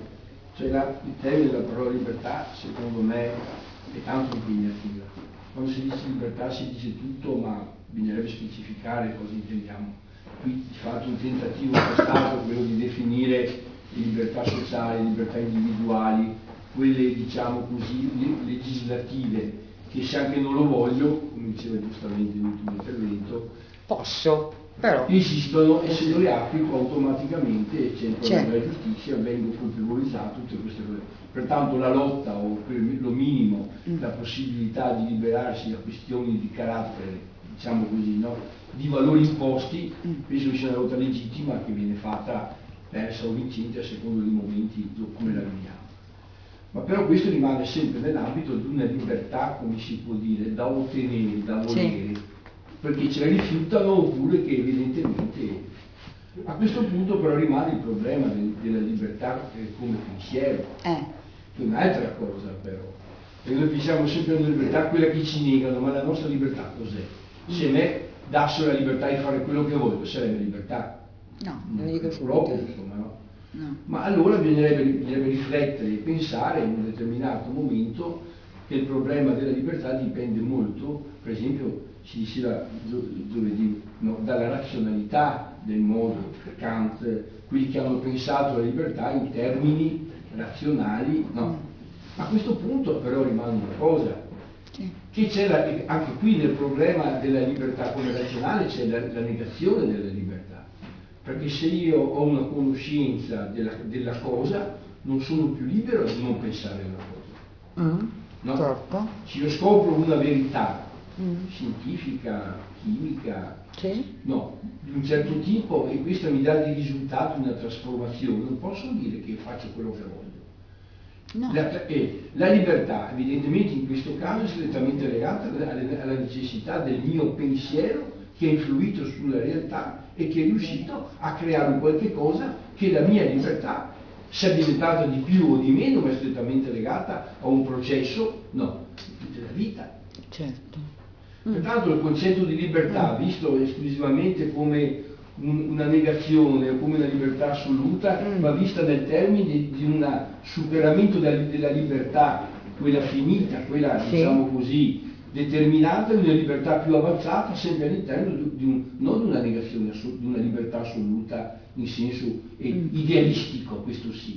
Speaker 7: Cioè la, il termine della parola libertà, secondo me, è tanto impegnativa. Quando si dice libertà si dice tutto, ma bisognerebbe specificare cosa intendiamo. Qui di fatto un tentativo è stato quello di definire le libertà sociali, le libertà individuali, quelle diciamo così legislative, che se anche non lo voglio, come diceva giustamente l'ultimo intervento,
Speaker 2: posso, però
Speaker 7: esistono e se lo riapplico automaticamente c'entro nella giustizia, vengo colpevolizzato, tutte queste cose. Pertanto la lotta o per lo minimo mm. la possibilità di liberarsi da questioni di carattere, diciamo così, no? Di valori imposti, mm. penso che sia una lotta legittima che viene fatta persa o vincente a secondo dei momenti come la viviamo. Ma però questo rimane sempre nell'ambito di una libertà, come si può dire, da ottenere, da volere, sì. Perché ce la rifiutano oppure che evidentemente... A questo punto però rimane il problema de della libertà eh, come pensiero, eh. che è un'altra cosa però. Perché noi pensiamo sempre alla libertà, quella che ci negano, ma la nostra libertà cos'è? Se a me dassero la libertà di fare quello che voglio, sarebbe libertà?
Speaker 2: No, non dico
Speaker 7: proprio, insomma, no? No. Ma allora bisognerebbe, bisognerebbe riflettere e pensare in un determinato momento che il problema della libertà dipende molto, per esempio si diceva giovedì, no, dalla razionalità del modo, Kant, quelli che hanno pensato alla libertà in termini razionali, no. A questo punto però rimane una cosa, che c'è anche qui nel problema della libertà come razionale c'è la, la negazione della libertà, perché se io ho una conoscenza della, della cosa non sono più libero di non pensare alla cosa, mm, no? Certo. Se io scopro una verità mm. scientifica, chimica, sì. no, di un certo tipo e questo mi dà di risultato una trasformazione, non posso dire che faccio quello che voglio. No. La, eh, la libertà evidentemente in questo caso è strettamente legata alla, alla necessità del mio pensiero che ha influito sulla realtà e che è riuscito a creare un qualche cosa che la mia libertà sia diventata di più o di meno, ma è strettamente legata a un processo, no, della vita.
Speaker 2: Certo.
Speaker 7: Pertanto il concetto di libertà, visto esclusivamente come un, una negazione o come una libertà assoluta, mm. va vista nel termine di un superamento della, della libertà, quella finita, quella sì. diciamo così, determinata, di una libertà più avanzata, sempre all'interno di, di un, non di una negazione, di una libertà assoluta in senso eh, mm. idealistico, questo sì, che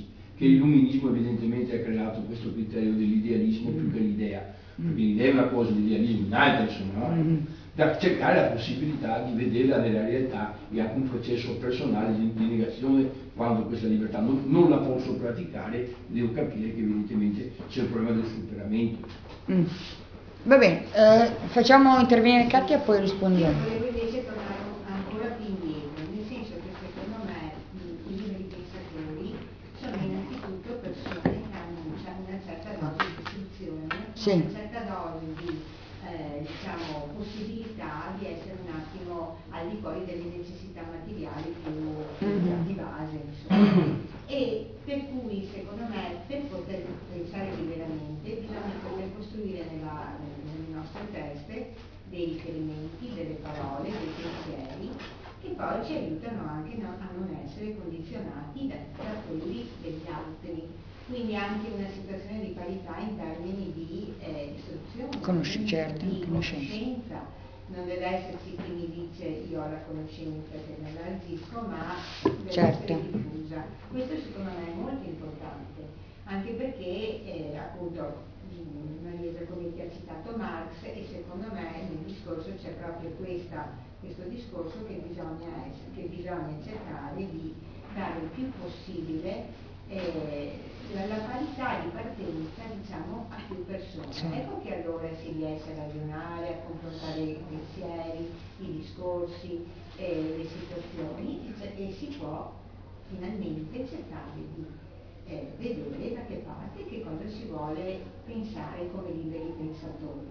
Speaker 7: che l'illuminismo evidentemente ha creato questo criterio dell'idealismo più che l'idea, perché l'idea è una cosa, l'idealismo è un'altra, insomma, no? Da cercare la possibilità di vederla nella realtà e anche un processo personale di, di negazione quando questa libertà non, non la posso praticare, devo capire che evidentemente c'è il problema del superamento.
Speaker 2: Mm. Va bene, eh, facciamo intervenire Katia, poi rispondiamo.
Speaker 8: Volevo invece tornare ancora più indietro, nel senso che secondo me i liberi pensatori sono innanzitutto persone che hanno una certa dose di istruzione,
Speaker 2: sì.
Speaker 8: una certa dose di eh, diciamo, possibilità di essere un attimo al di fuori delle necessità materiali più, più
Speaker 2: mm-hmm.
Speaker 8: di base, insomma. E per cui secondo me per poter pensare liberamente bisogna poter costruire nella, nelle nostre teste dei riferimenti, delle parole, dei pensieri che poi ci aiutano anche no, a non essere condizionati da, da quelli degli altri. Quindi anche una situazione di parità in termini di eh, istruzione,
Speaker 2: Conosci, certo,
Speaker 8: di
Speaker 2: conoscenza.
Speaker 8: conoscenza. Non deve esserci chi mi dice io ho la conoscenza che non la agisco, ma deve
Speaker 2: certo.
Speaker 8: essere diffusa. Questo secondo me è molto importante, anche perché eh, appunto Maria Giacometti ha citato Marx e secondo me nel discorso c'è proprio questa, questo discorso che bisogna, essere, che bisogna cercare di dare il più possibile eh, la, la parità di partenza, diciamo, a più persone. Sì. Ecco che allora si riesce a ragionare, a confrontare i pensieri, i discorsi, eh, le situazioni e, e si può finalmente cercare di eh, vedere da che parte, che cosa si vuole pensare come liberi pensatori.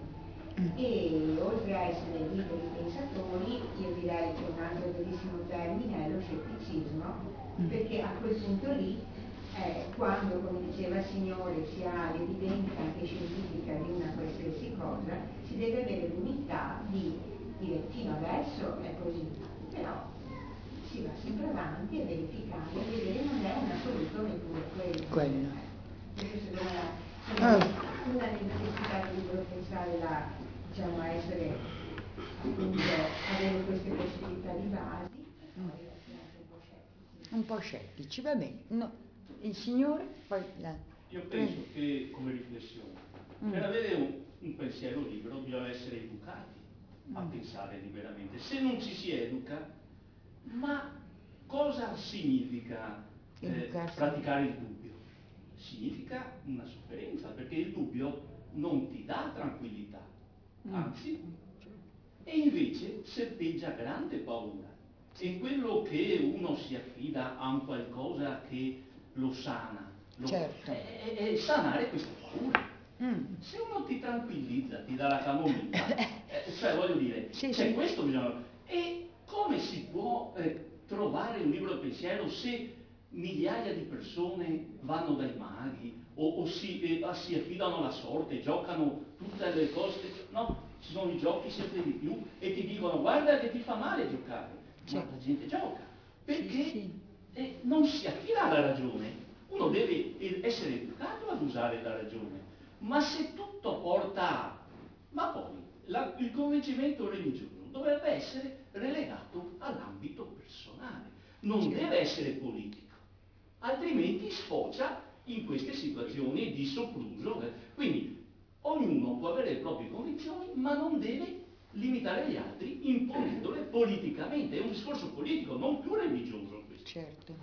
Speaker 8: E oltre a essere liberi pensatori, io direi che un altro bellissimo termine è lo scetticismo, perché a quel punto lì Eh, quando, come diceva il Signore, si ha l'evidenza anche scientifica di una qualsiasi cosa, si deve avere l'unità di dire fino adesso è così, però si va sempre avanti a verificare, a vedere non è un assoluto neppure quello.
Speaker 2: quello.
Speaker 8: Questo secondo me è una necessità di libero pensare da, diciamo, essere appunto, avere queste possibilità di basi e poi essere anche un po' scettici.
Speaker 2: Un po' scettici, va bene. No. Il Signore, poi la...
Speaker 6: Io penso che come riflessione, mm. per avere un, un pensiero libero bisogna essere educati mm. a pensare liberamente. Se non ci si educa, ma cosa significa eh, praticare il dubbio? Significa una sofferenza, perché il dubbio non ti dà tranquillità, mm. anzi, e invece serpeggia grande paura. E quello che uno si affida a un qualcosa che lo sana, lo,
Speaker 2: certo.
Speaker 6: è, è, è sanare questa paura. Mm. Se uno ti tranquillizza, ti dà la camomilla, eh, cioè voglio dire,
Speaker 2: sì,
Speaker 6: c'è
Speaker 2: sì.
Speaker 6: questo bisogno. E come si può eh, trovare un libro pensiero se migliaia di persone vanno dai maghi o, o si, eh, si affidano alla sorte, giocano tutte le cose, no, ci sono i giochi sempre di più e ti dicono guarda che ti fa male giocare, sì. ma la gente gioca, perché
Speaker 2: sì, sì.
Speaker 6: Eh, non si affida alla ragione, uno deve essere educato ad usare la ragione, ma se tutto porta a... ma poi la, il convincimento religioso dovrebbe essere relegato all'ambito personale, non sì. deve essere politico, altrimenti sfocia in queste situazioni di sopruso. Quindi ognuno può avere le proprie convinzioni, ma non deve limitare gli altri imponendole politicamente. È un discorso politico, non più religioso questo.
Speaker 2: Certo.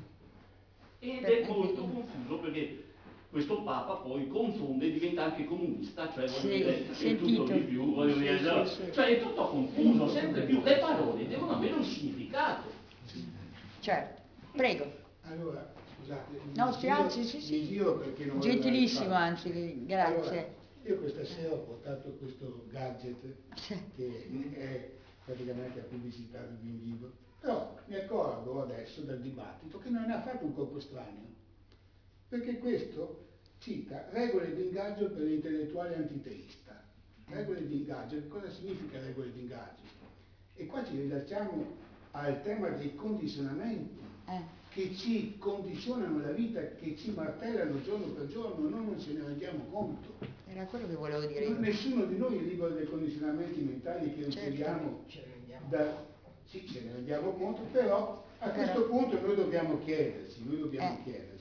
Speaker 6: Ed è molto confuso perché questo Papa poi confonde e diventa anche comunista, cioè voglio
Speaker 2: sì,
Speaker 6: dire, è tutto di più, voglio
Speaker 2: sì,
Speaker 6: dire,
Speaker 2: sì,
Speaker 6: no?
Speaker 2: sì.
Speaker 6: Cioè è tutto confuso, sempre più. Le parole devono avere un significato.
Speaker 2: Certo, prego.
Speaker 9: Allora, scusate,
Speaker 2: no, si alzi, sì, sì.
Speaker 9: Giro perché non
Speaker 2: gentilissimo, anzi, grazie.
Speaker 9: Allora, io questa sera ho portato questo gadget
Speaker 2: sì.
Speaker 9: che è praticamente la pubblicità del mio libro, però mi accorgo adesso del dibattito che non è affatto un colpo strano, perché questo cita regole di ingaggio per l'intellettuale antiteista. Regole di ingaggio, che cosa significa regole di ingaggio? E qua ci rilacciamo al tema dei condizionamenti eh. che ci condizionano la vita, che ci martellano giorno per giorno, noi non ce ne rendiamo conto.
Speaker 2: Era quello che volevo dire io.
Speaker 9: Nessuno di noi è libero dai condizionamenti mentali che riceviamo.
Speaker 2: Certo.
Speaker 9: Da, sì, ce ne rendiamo conto, però a questo punto noi dobbiamo chiedersi, noi dobbiamo
Speaker 2: eh.
Speaker 9: chiedersi,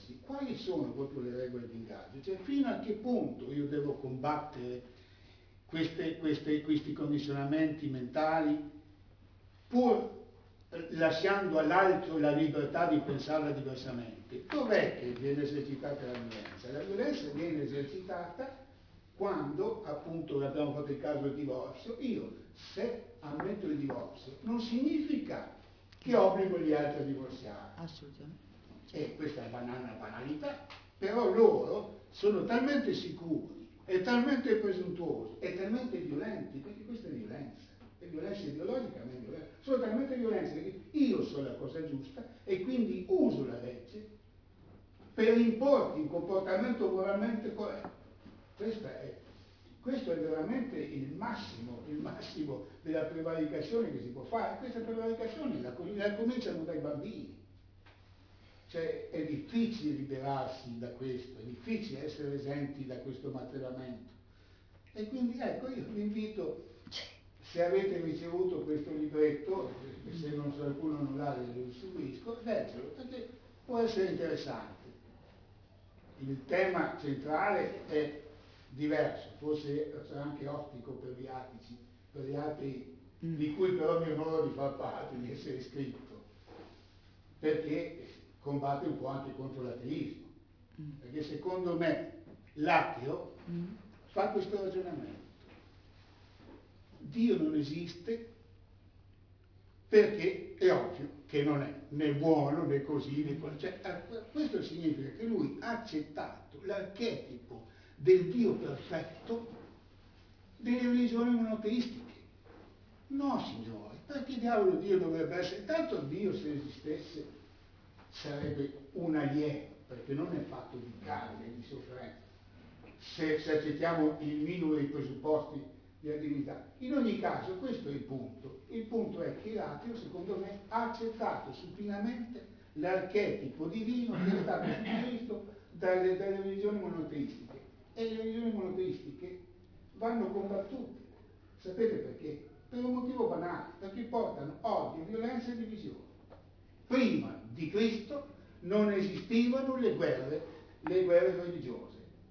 Speaker 9: chiedersi quali sono proprio le regole di ingaggio, cioè fino a che punto io devo combattere queste, queste, questi condizionamenti mentali pur lasciando all'altro la libertà di pensarla diversamente. Dov'è che viene esercitata la violenza? La violenza viene esercitata quando, appunto, abbiamo fatto il caso del divorzio. Io, se ammetto il divorzio, non significa che obbligo gli altri a divorziare.
Speaker 2: Assolutamente.
Speaker 9: E questa è una banalità, però loro sono talmente sicuri, e talmente presuntuosi, e talmente violenti, perché questa è violenza, è violenza ideologica, ma è violenza. Sono talmente violenti che io so la cosa giusta e quindi uso la legge per importi un comportamento moralmente corretto. Questo è, questo è veramente il massimo, il massimo della prevaricazione che si può fare. Questa prevaricazione la, la cominciano dai bambini. Cioè è difficile liberarsi da questo, è difficile essere esenti da questo maltrattamento. E quindi ecco, io vi invito, se avete ricevuto questo libretto, se non so, qualcuno non l'ha, lo distribuisco, leggelo, perché può essere interessante. Il tema centrale è diverso, forse sarà anche ostico per gli atici, per gli altri mm. di cui però mi onoro di far parte, di essere iscritto, perché combatte un po' anche contro l'ateismo, mm. perché secondo me l'ateo mm. fa questo ragionamento. Dio non esiste perché è ovvio che non è né buono né così, né così. Cioè, questo significa che lui ha accettato l'archetipo del Dio perfetto delle religioni monoteistiche. No, signori, perché diavolo Dio dovrebbe essere? Tanto Dio, se esistesse, sarebbe un alieno, perché non è fatto di carne e di sofferenza. Se, se accettiamo il minimo dei presupposti della divinità. In ogni caso, questo è il punto. Il punto è che l'ateo, secondo me, ha accettato supinamente l'archetipo divino che è stato suggerito dalle, dalle religioni monoteistiche. E le religioni monoteistiche vanno combattute. Sapete perché? Per un motivo banale, perché portano odio, violenza e divisione. Prima di Cristo non esistevano le guerre, le guerre religiose.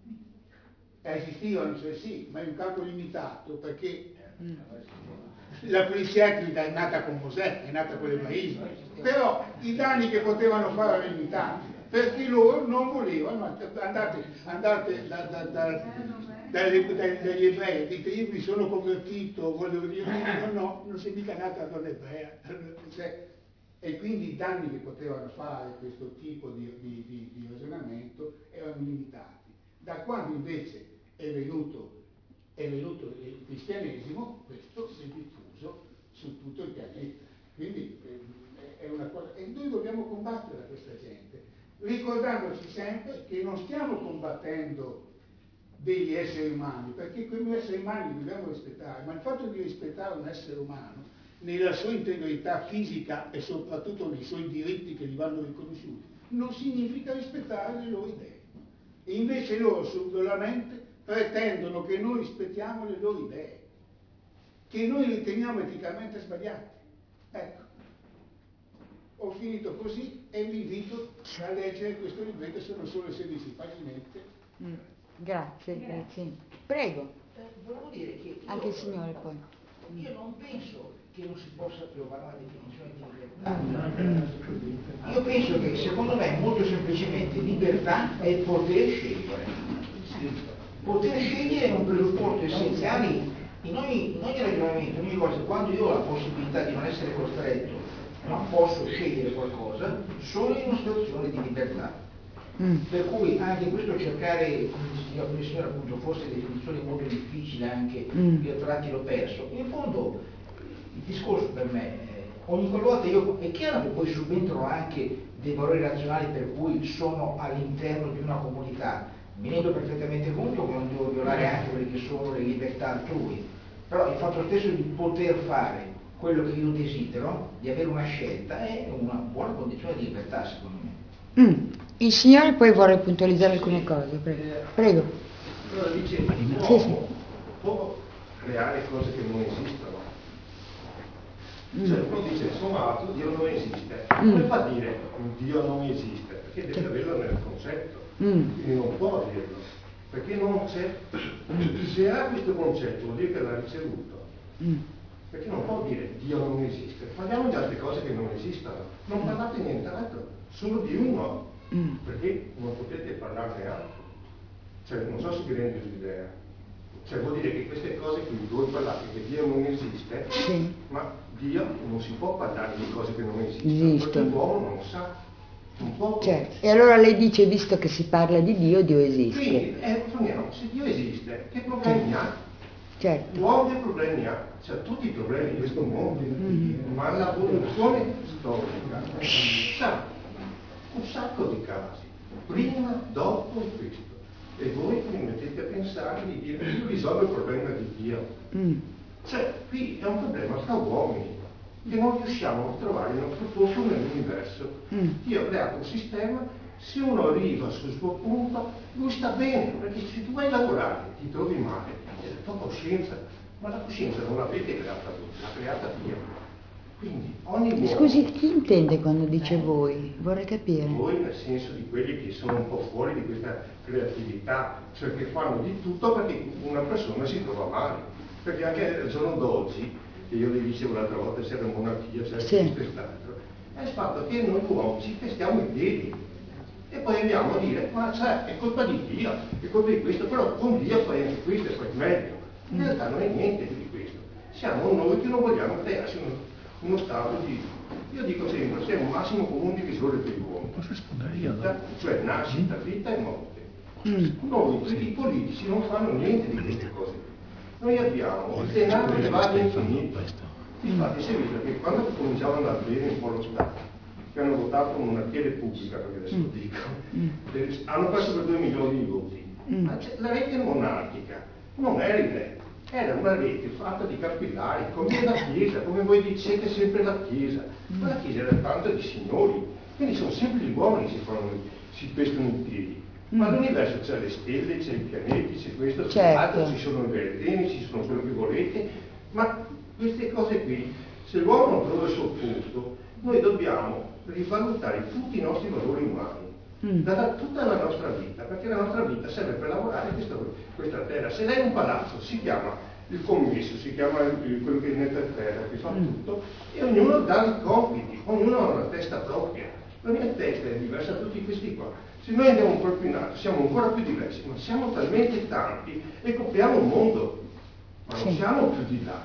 Speaker 9: Esistivano, cioè sì, ma in un campo limitato, perché mm. la polizia etnica è nata con Mosè, è nata con l'ebraismo, però i danni che potevano fare erano limitati, perché loro non volevano, andate, andate da, da, da, dagli, dagli ebrei, dite io mi sono convertito, voglio dire, no, no, non sei mica nata donna ebrea, cioè, e quindi i danni che potevano fare questo tipo di, di, di, di ragionamento erano limitati. Da quando invece è venuto, è venuto il cristianesimo, questo si è diffuso su tutto il pianeta. Quindi è una cosa, e noi dobbiamo combattere questa gente, ricordandoci sempre che non stiamo combattendo degli esseri umani, perché quegli esseri umani li dobbiamo rispettare, ma il fatto di rispettare un essere umano nella sua integrità fisica e soprattutto nei suoi diritti che gli vanno riconosciuti, non significa rispettare le loro idee. E invece loro subdolamente pretendono che noi rispettiamo le loro idee, che noi riteniamo eticamente sbagliate. Ecco, ho finito così e vi invito a leggere questo libretto, sono solo sedici paginette.
Speaker 2: Mm. Grazie, grazie. Prego.
Speaker 4: Eh, volevo dire che
Speaker 2: anche il signore poi.
Speaker 4: Io non penso che non si possa trovare una definizione di libertà. Io penso che secondo me molto semplicemente libertà è poter scegliere. Poter scegliere è un presupposto essenziale in ogni, in ogni ragionamento, in ogni cosa. Quando io ho la possibilità di non essere costretto, ma posso scegliere qualcosa, sono in una situazione di libertà. Mm. Per cui anche questo cercare, come diceva il signore, appunto, forse definizioni molto difficili, anche mm. io a tratti l'ho perso. In fondo il discorso per me, eh, ogni volta io, è chiaro che poi subentrano anche dei valori razionali per cui sono all'interno di una comunità, mi rendo perfettamente conto che non devo violare anche quelle che sono le libertà altrui, però il fatto stesso di poter fare quello che io desidero, di avere una scelta, è una buona condizione di libertà, secondo me.
Speaker 2: Mm. Il signore poi vorrei puntualizzare alcune cose, prego. Prego.
Speaker 10: Allora dice, l'uomo
Speaker 2: sì, sì.
Speaker 10: può creare cose che non esistono. Mm. Cioè uno dice, insomma, Dio non esiste. Come mm. fa a dire un Dio non esiste? Perché perché deve averlo nel concetto,
Speaker 2: Mm.
Speaker 10: quindi non può dirlo, perché non c'è, se ha questo concetto vuol dire che l'ha ricevuto,
Speaker 2: Mm.
Speaker 10: perché non può dire Dio non esiste, parliamo di altre cose che non esistono, non parlate nient'altro, solo di uno,
Speaker 2: Mm.
Speaker 10: perché non potete parlarne altro, cioè non so se vi rende l'idea. Cioè vuol dire che queste cose qui voi parlate che Dio non esiste,
Speaker 2: Sì.
Speaker 10: ma Dio non si può parlare di cose che non esistono,
Speaker 2: Esistono.
Speaker 10: perché l'uomo non sa, non può.
Speaker 2: Certo. E allora lei dice, visto che si parla di Dio, Dio esiste.
Speaker 10: Quindi, eh, torniamo, se Dio esiste, che problemi ha?
Speaker 2: Certo.
Speaker 10: L'uomo che problemi ha? C'ha tutti i problemi di questo mondo,
Speaker 2: Mm.
Speaker 10: ma la evoluzione storica sa un sacco di casi, prima, dopo e questo. E voi vi mettete a pensare di dire io risolvo il problema di Dio.
Speaker 2: Mm.
Speaker 10: Cioè, qui è un problema tra uomini, che non riusciamo a trovare il nostro posto nell'universo.
Speaker 2: Mm.
Speaker 10: Dio ha creato un sistema, se uno arriva sul suo punto, lui sta bene, perché se tu vai a lavorare e ti trovi male, è la tua coscienza, ma la coscienza non l'avete creata voi, l'ha creata Dio. Quindi ogni uomo,
Speaker 2: Scusi, chi intende quando dice voi? Vorrei capire.
Speaker 10: voi nel senso di quelli che sono un po' fuori di questa creatività, cioè che fanno di tutto perché una persona si trova male. Perché anche al giorno d'oggi, che io le dicevo l'altra volta, c'era monarchia, c'era
Speaker 2: Sì.
Speaker 10: questo e quest'altro, è il fatto che noi uomini ci pestiamo i piedi e poi andiamo a dire ma cioè, è colpa di Dio, è colpa di questo, però con Dio fai anche questo e fai meglio. In realtà non è niente di questo. Siamo noi che non vogliamo crearsi uno, uno stato di, io dico sempre, sei un massimo comune divisore per gli uomini.
Speaker 1: Posso rispondere io?
Speaker 10: Vita, cioè nascita, vita e morte.
Speaker 2: Mm.
Speaker 10: Noi, i politici, non fanno niente di queste cose. Noi abbiamo il denaro che va all'infinito. Infatti si è visto che quando cominciavano ad andare bene un po' lo Stato, che hanno votato una monarchia pubblica, perché adesso lo dico, eh, hanno perso per due milioni di voti. Ma c'è- la rete monarchica non era il re, era una rete fatta di capillari, come la Chiesa, come voi dicete sempre la Chiesa. Ma la Chiesa era tanto di signori, quindi sono sempre gli uomini che si, fanno, si pestano i piedi. Ma l'universo c'è le stelle, c'è i pianeti, c'è questo, c'è
Speaker 2: Certo.
Speaker 10: l'altro, ci sono i veleni, ci sono quello che volete, ma queste cose qui, se l'uomo non trova il suo posto, noi dobbiamo rivalutare tutti i nostri valori umani,
Speaker 2: Mm.
Speaker 10: da tutta la nostra vita, perché la nostra vita serve per lavorare questa, questa terra. Se lei è un palazzo, si chiama il commesso, si chiama il- quello che è nella terra, che fa tutto, e ognuno dà i compiti, ognuno ha una testa propria. La mia testa è diversa da tutti questi qua. Se noi andiamo un po' più in alto, siamo ancora più diversi, ma siamo talmente tanti e copriamo il mondo, ma non
Speaker 2: Sì.
Speaker 10: siamo più di là.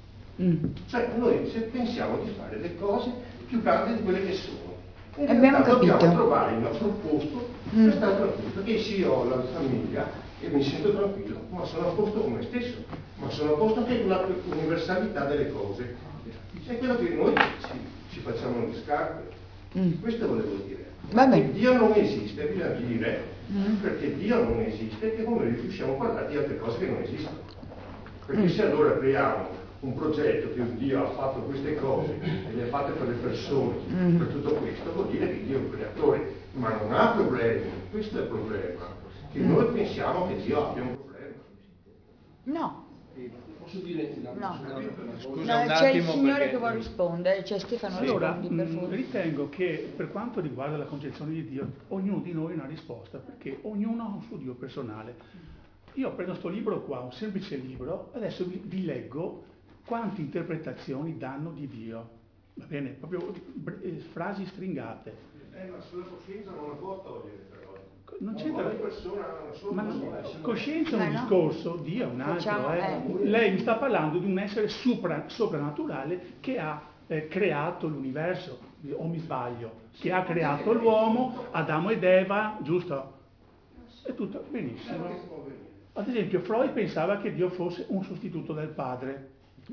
Speaker 2: Mm.
Speaker 10: Cioè noi se pensiamo di fare le cose più grandi di quelle che sono. In
Speaker 2: Abbiamo
Speaker 10: realtà dobbiamo
Speaker 2: capito.
Speaker 10: trovare il nostro posto
Speaker 2: Mm.
Speaker 10: per stare tranquillo, perché sì, ho la famiglia e mi sento tranquillo, ma sono a posto con me stesso, ma sono a posto anche con la universalità delle cose. È quello che noi ci, ci facciamo le scarpe.
Speaker 2: Mm.
Speaker 10: Questo volevo dire.
Speaker 2: Va bene.
Speaker 10: Che Dio non esiste, bisogna dire,
Speaker 2: Mm.
Speaker 10: perché Dio non esiste e come riusciamo a parlare di altre cose che non esistono. Perché
Speaker 2: Mm.
Speaker 10: se allora creiamo un progetto che Dio ha fatto queste cose e le ha fatte per le persone,
Speaker 2: Mm.
Speaker 10: per tutto questo, vuol dire che Dio è un creatore, ma non ha problemi, questo è il problema, che
Speaker 2: Mm.
Speaker 10: noi pensiamo che Dio abbia un problema.
Speaker 2: No.
Speaker 7: Posso dire una
Speaker 2: No.
Speaker 7: una- una cosa?
Speaker 3: Scusa
Speaker 2: No,
Speaker 3: un
Speaker 2: c'è il
Speaker 3: attimo
Speaker 2: signore
Speaker 3: perché-
Speaker 2: che vuole rispondere, c'è Stefano,
Speaker 1: Allora,
Speaker 2: rispondi per
Speaker 1: mh,
Speaker 2: favore.
Speaker 1: ritengo che per quanto riguarda la concezione di Dio, ognuno di noi ha una risposta, perché ognuno ha un suo Dio personale. Io ho preso questo libro qua, un semplice libro, adesso vi, vi leggo quante interpretazioni danno di Dio. Va bene? Proprio eh, frasi stringate.
Speaker 10: Eh, ma sulla coscienza non la può togliere però.
Speaker 1: Non c'entra.
Speaker 10: Ogni persona ha una sua
Speaker 1: Ma
Speaker 10: coscienza.
Speaker 1: coscienza è un
Speaker 2: Ma no.
Speaker 1: discorso, Dio è un altro.
Speaker 2: Facciamo,
Speaker 1: eh.
Speaker 2: eh.
Speaker 1: Lei mi sta parlando di un essere supra- soprannaturale che ha eh, creato l'universo, o mi sbaglio, che ha creato l'uomo, Adamo ed Eva, giusto? È tutto benissimo. Ad esempio, Freud pensava che Dio fosse un sostituto del padre.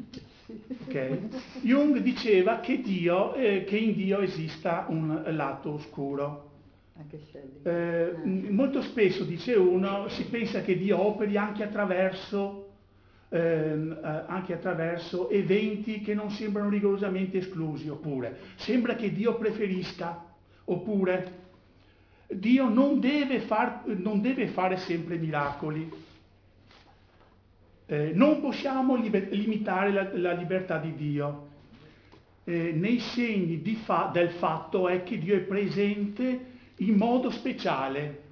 Speaker 1: Ok? Jung diceva che, Dio, eh, che in Dio esista un lato oscuro.
Speaker 5: Anche Shelley.
Speaker 1: Eh, m- molto spesso, dice uno, si pensa che Dio operi anche attraverso, ehm, eh, anche attraverso eventi che non sembrano rigorosamente esclusi, oppure sembra che Dio preferisca, oppure Dio non deve, far, non deve fare sempre miracoli. Eh, non possiamo libe- limitare la, la libertà di Dio. Eh, nei segni di fa- del fatto è che Dio è presente in modo speciale.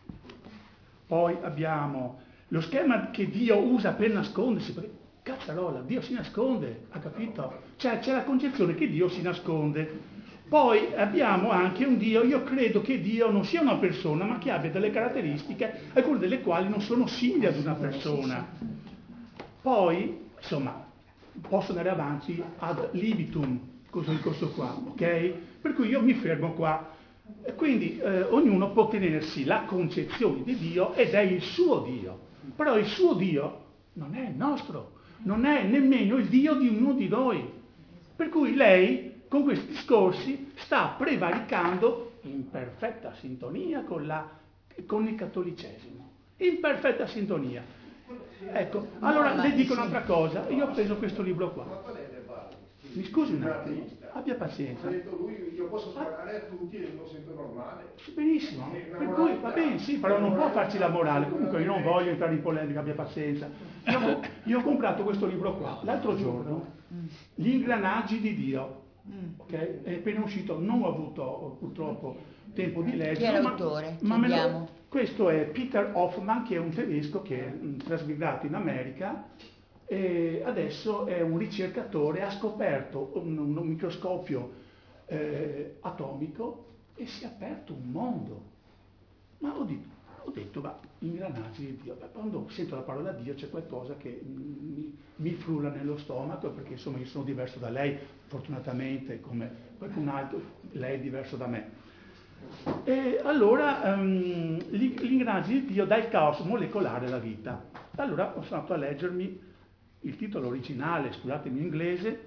Speaker 1: Poi abbiamo lo schema che Dio usa per nascondersi, perché cazzarola, Dio si nasconde, ha capito? Cioè c'è la concezione che Dio si nasconde. Poi abbiamo anche un Dio, io credo che Dio non sia una persona, ma che abbia delle caratteristiche, alcune delle quali non sono simili ad una persona. Poi, insomma, posso andare avanti ad libitum, così questo qua, ok? Per cui io mi fermo qua. E quindi eh, ognuno può tenersi la concezione di Dio ed è il suo Dio. Però il suo Dio non è il nostro, non è nemmeno il Dio di uno di noi. Per cui lei, con questi discorsi, sta prevaricando in perfetta sintonia con, la, con il cattolicesimo. In perfetta sintonia. Ecco, allora le dico un'altra cosa. Io ho preso questo libro qua. Mi scusi un attimo, abbia pazienza.
Speaker 10: Ha detto lui, io posso sparare a tutti e non sento normale.
Speaker 1: Benissimo, per cui va bene, sì, però non può farci la morale. Comunque io non voglio entrare in polemica, abbia pazienza. Io, io ho comprato questo libro qua l'altro giorno, Gli ingranaggi di Dio. Okay? È appena uscito, non ho avuto purtroppo tempo di leggerlo.
Speaker 2: Chi è l'autore?
Speaker 1: Ma, ma me lo, questo è Peter Hoffman, che è un tedesco che è trasmigrato in America. E adesso è un ricercatore, ha scoperto un, un microscopio eh, atomico e si è aperto un mondo. Ma ho detto, ho detto ma ingranaggi di Dio, beh, quando sento la parola Dio c'è qualcosa che mi, mi frulla nello stomaco, perché insomma io sono diverso da lei, fortunatamente, come qualcun altro, lei è diverso da me. E allora um, gli ingranaggi di Dio dà il caos molecolare alla vita. Allora ho stato a leggermi il titolo originale, scusatemi in inglese,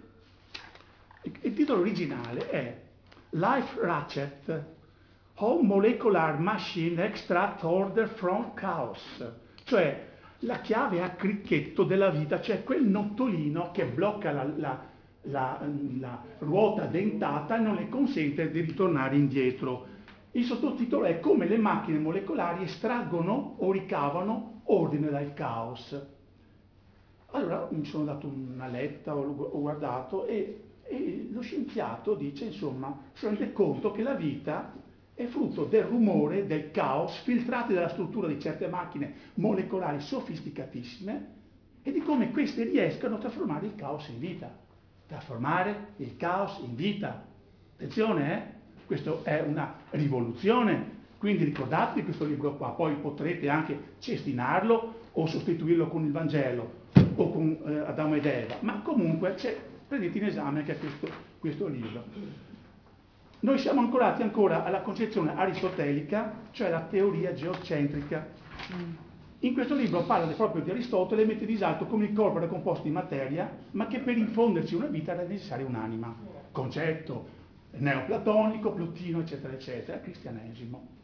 Speaker 1: il titolo originale è Life Ratchet, How Molecular Machine Extract Order from Chaos, cioè la chiave a cricchetto della vita, cioè quel nottolino che blocca la, la, la, la ruota dentata e non le consente di ritornare indietro. Il sottotitolo è Come le macchine molecolari estraggono o ricavano ordine dal caos. Allora mi sono dato una letta, ho, ho guardato e, e lo scienziato dice, insomma, si rende conto che la vita è frutto del rumore, del caos, filtrati dalla struttura di certe macchine molecolari sofisticatissime e di come queste riescano a trasformare il caos in vita. Trasformare il caos in vita. Attenzione, eh? Questa è una rivoluzione. Quindi ricordatevi questo libro qua, poi potrete anche cestinarlo o sostituirlo con il Vangelo o con eh, Adamo ed Eva, ma comunque c'è, prendete in esame anche questo, questo libro. Noi siamo ancorati ancora alla concezione aristotelica, cioè la teoria geocentrica. In questo libro parla proprio di Aristotele e mette in risalto come il corpo era composto di materia, ma che per infonderci una vita era necessaria un'anima. Concetto neoplatonico, plotino, eccetera, eccetera, cristianesimo.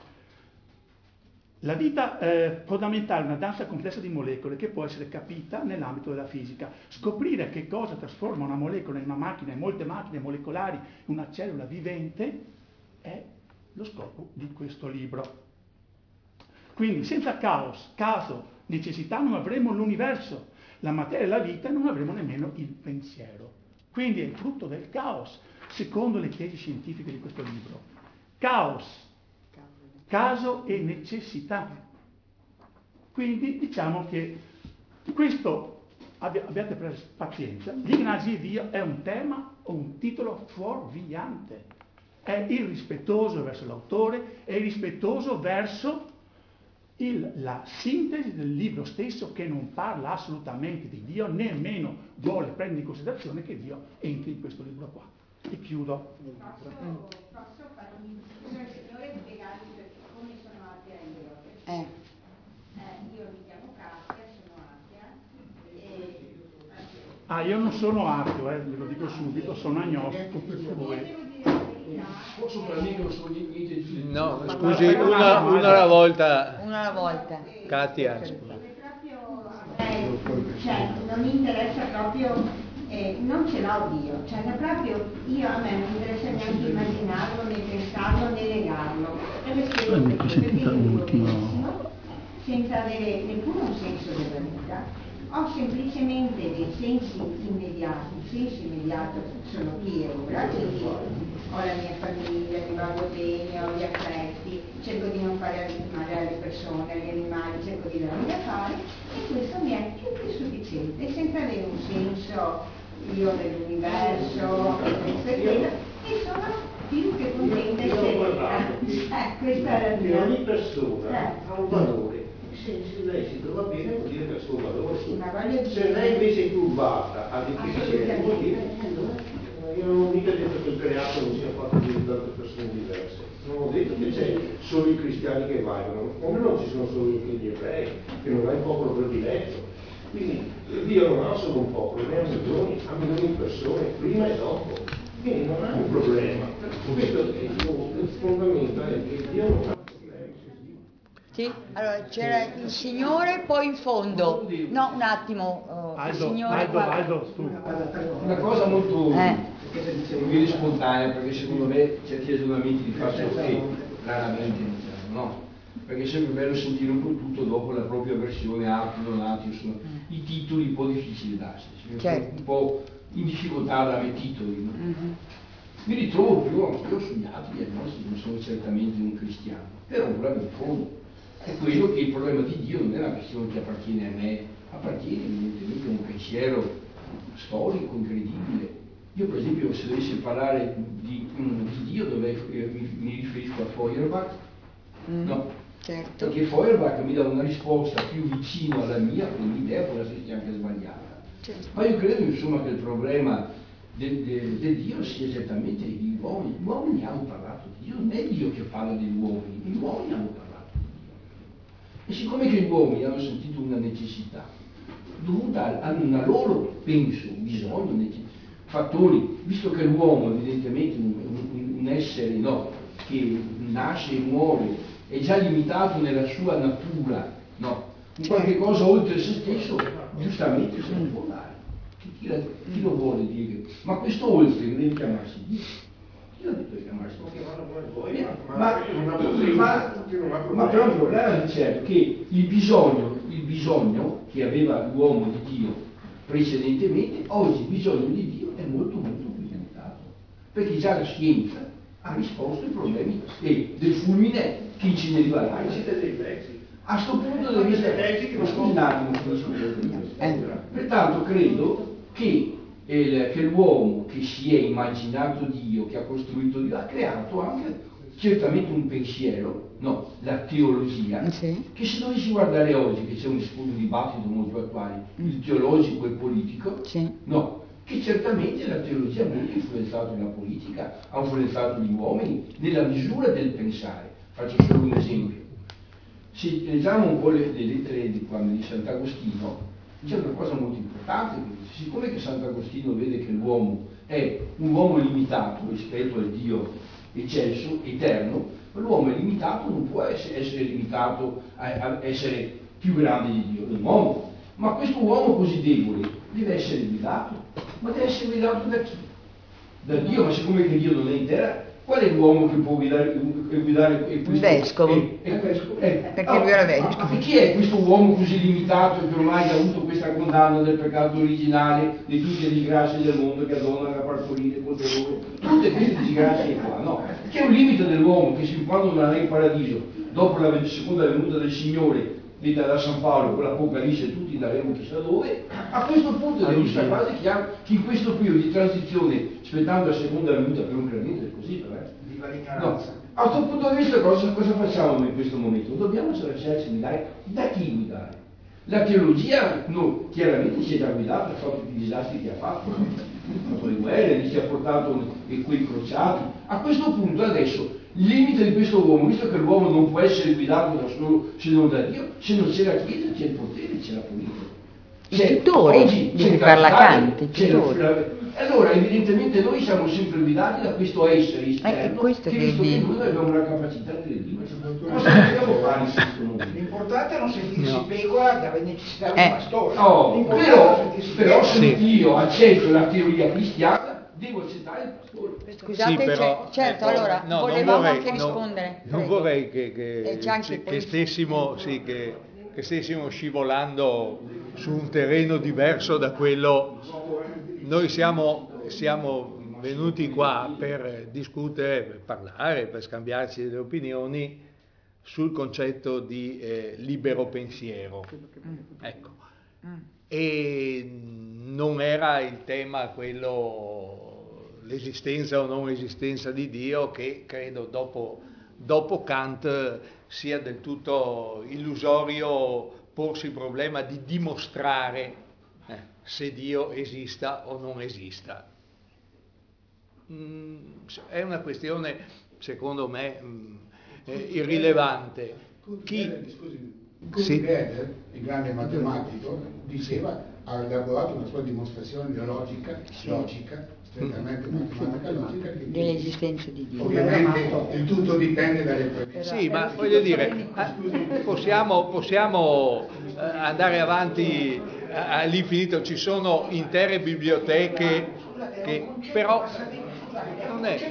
Speaker 1: La vita è fondamentale, una danza complessa di molecole che può essere capita nell'ambito della fisica. Scoprire che cosa trasforma una molecola in una macchina, in molte macchine molecolari, in una cellula vivente, è lo scopo di questo libro. Quindi senza caos, caso, necessità non avremo l'universo, la materia e la vita non avremo nemmeno il pensiero. Quindi è il frutto del caos, secondo le tesi scientifiche di questo libro. Caos, caso e necessità. Quindi diciamo che questo, abbi- abbiate pazienza, Gli ingranaggi di Dio è un tema o un titolo fuorviante. È irrispettoso verso l'autore, è irrispettoso verso il, la sintesi del libro stesso, che non parla assolutamente di Dio, nemmeno vuole prendere in considerazione che Dio entri in questo libro qua. E chiudo.
Speaker 8: Posso, posso farmi scusa signore spiegarvi come sono atea io?
Speaker 2: Eh.
Speaker 8: Eh, io mi chiamo Katia, sono atea. E...
Speaker 1: Ah, io non sono ateo, eh, ve lo dico subito, sono agnostico, per favore.
Speaker 8: Devo dire la verità.
Speaker 7: Posso parlare non sono niente di
Speaker 3: No, scusi, una, una alla volta.
Speaker 2: Una alla volta.
Speaker 3: Katia.
Speaker 8: Proprio, eh, cioè, non mi interessa proprio, eh, non ce l'ho Dio, cioè proprio io a me non mi interessa neanche immaginarlo, né pensarlo, né negarlo. E le spiego perché, perché io vivo benissimo, senza avere neppure un senso della vita. ho semplicemente dei sensi immediati, il senso immediato sono Piera, quindi ho la mia famiglia, mi voglio bene, ho gli affetti, cerco di non fare male alle persone, agli animali, cerco di darmi da fare e questo mi è più che sufficiente, senza avere un senso io dell'universo, questo e quello, e sono più che contenta e serena. Eh, questa è la mia.
Speaker 10: Ogni persona
Speaker 8: eh.
Speaker 10: ha un valore. Se, se lei si trova bene vuol dire che ha il suo valore.
Speaker 8: Sì, ma voglio
Speaker 10: se
Speaker 8: dire...
Speaker 10: lei invece è turbata, ha dei pensieri, vuol dire io non ho mica detto che il creato non sia fatto di tante persone diverse. Non ho detto che c'è solo i cristiani che valgono, come non ci sono solo gli ebrei, che non è il popolo prediletto. Quindi Dio non ha solo un popolo, ne ha milioni, ha milioni di persone, prima e dopo. Quindi non è un problema. Questo è il, il fondamento è che Dio non ha problemi.
Speaker 2: Sì, allora c'era il signore, poi in fondo. No, un attimo, uh,
Speaker 1: Aldo,
Speaker 2: il signore
Speaker 1: Aldo,
Speaker 2: qua.
Speaker 1: Aldo, tu.
Speaker 7: Una cosa molto
Speaker 2: Eh.
Speaker 7: non viene spontanea, perché secondo me certi ragionamenti li faccio che raramente diciamo, no? Perché è sempre bello sentire un po' tutto dopo la propria versione, atti, non atti, insomma, i titoli un po' difficili da darsi,
Speaker 2: Certo.
Speaker 7: un po' in difficoltà a dare titoli. No?
Speaker 2: Mm-hmm.
Speaker 7: Mi ritrovo più anch'io sugli altri diagnosi, non sono certamente un cristiano, però un bravo in fondo. È quello che il problema di Dio non è una questione che appartiene a me, appartiene evidentemente a un pensiero storico, incredibile. Io per esempio se dovessi parlare di, di Dio dove eh, mi, mi riferisco a Feuerbach, mm, no?
Speaker 2: Certo.
Speaker 7: Perché Feuerbach mi dà una risposta più vicina alla mia, con l'idea può essere anche sbagliata.
Speaker 2: Certo.
Speaker 7: Ma io credo insomma che il problema del, del, del Dio sia esattamente gli uomini. Gli uomini hanno parlato di Dio, non è Dio che parla degli uomini, gli uomini hanno parlato di Dio. E siccome che gli uomini hanno sentito una necessità dovuta a una loro, penso, bisogno, necessità, fattori, visto che l'uomo è evidentemente un, un, un essere no, che nasce e muore, è già limitato nella sua natura, no? In qualche cosa oltre se stesso, giustamente se ne può dare. Chi, chi, la, chi lo vuole dire? Ma questo oltre non deve chiamarsi Dio. Chi l'ha detto di chiamarsi Dio? Ma, ma, ma, ma però il problema è certo che il bisogno, il bisogno che aveva l'uomo di Dio precedentemente, oggi il bisogno di Dio è molto molto più limitato, perché già la scienza ha risposto ai problemi e del fulmine che inceneriva l'aria. A questo punto deve essere, scusi un attimo, pertanto credo che, il, che l'uomo che si è immaginato Dio, che ha costruito Dio, ha creato anche certamente un pensiero, no, la teologia, sì, che se dovessi guardare oggi, che c'è un, un dibattito molto attuale, il teologico e il politico, sì, no, che certamente la teologia ha molto influenzato la politica, ha influenzato gli uomini nella misura del pensare. Faccio solo un esempio. Se leggiamo un po' le, le lettere di, quando, di Sant'Agostino, c'è una cosa molto importante, siccome che Sant'Agostino vede che l'uomo è un uomo limitato rispetto al Dio eccelso, eterno, l'uomo è limitato, non può essere, essere limitato a, a essere più grande di Dio, è un uomo. Ma questo uomo così debole deve essere guidato, ma deve essere guidato da chi? Da Dio, ma siccome che Dio non è in terra, qual è l'uomo che può guidare, guidare questo?
Speaker 2: Il vescovo.
Speaker 7: Eh, eh, eh,
Speaker 2: Perché
Speaker 7: ah,
Speaker 2: lui era vescovo.
Speaker 7: Ma chi è questo uomo così limitato che ormai ha avuto questa condanna del peccato originale, di tutte le disgrazie del mondo che adonano a partorire con dolore, tutte queste disgrazie qua, no? C'è un limite dell'uomo che sin quando non è in paradiso, dopo la seconda venuta del Signore, detta da San Paolo, con l'Apocalisse, tutti daremo chissà dove, a questo punto deve essere quasi chiaro che in questo periodo di transizione, aspettando la seconda venuta per un credente, è così, però, eh? No. A questo punto di vista cosa, cosa facciamo noi in questo momento? Dobbiamo lasciarci guidare da chi guidare? La teologia no, chiaramente si è già guidata, ha fatto tutti i disastri che ha fatto, no? Ha fatto le guerre, ci ha portato quei crociati. A questo punto adesso il limite di questo uomo, visto che l'uomo non può essere guidato da solo se non da Dio, se non c'è la Chiesa c'è il potere, c'è la politica.
Speaker 2: I tutori, di cui parla Kant, i tutori.
Speaker 7: Allora evidentemente noi siamo sempre guidati da questo essere esterno,
Speaker 2: eh,
Speaker 7: che visto che noi abbiamo una capacità credibile. Cosa dobbiamo fare in questo momento?
Speaker 4: L'importante è non sentirsi no. pecora da necessitare
Speaker 2: eh.
Speaker 4: un pastore.
Speaker 7: No, però, però se io accetto la teoria cristiana, devo accettare il pastore.
Speaker 2: Scusate, sì, però, certo, ecco, allora,
Speaker 3: no,
Speaker 2: volevamo
Speaker 3: vorrei,
Speaker 2: anche rispondere.
Speaker 3: Non, non vorrei che, che,
Speaker 2: eh,
Speaker 3: che, che stessimo, sì, che che stessimo scivolando su un terreno diverso da quello. Noi siamo, siamo venuti qua per discutere, per parlare, per scambiarci delle opinioni sul concetto di eh, libero pensiero. Ecco. E non era il tema quello, l'esistenza o non esistenza di Dio, che credo dopo, dopo Kant sia del tutto illusorio porsi il problema di dimostrare eh, se Dio esista o non esista. Mm, è una questione, secondo me, mm, eh, irrilevante. Chi...
Speaker 9: Scusi,
Speaker 3: Sì.
Speaker 9: Gödel, il grande matematico, diceva, ha elaborato una sua dimostrazione di logica, logica, strettamente matematica logica, che
Speaker 2: dell'esistenza di Dio.
Speaker 9: Ovviamente il tutto dipende dalle previsioni.
Speaker 3: Sì, ma voglio dire, possiamo, possiamo andare avanti all'infinito, ci sono intere biblioteche che però non è...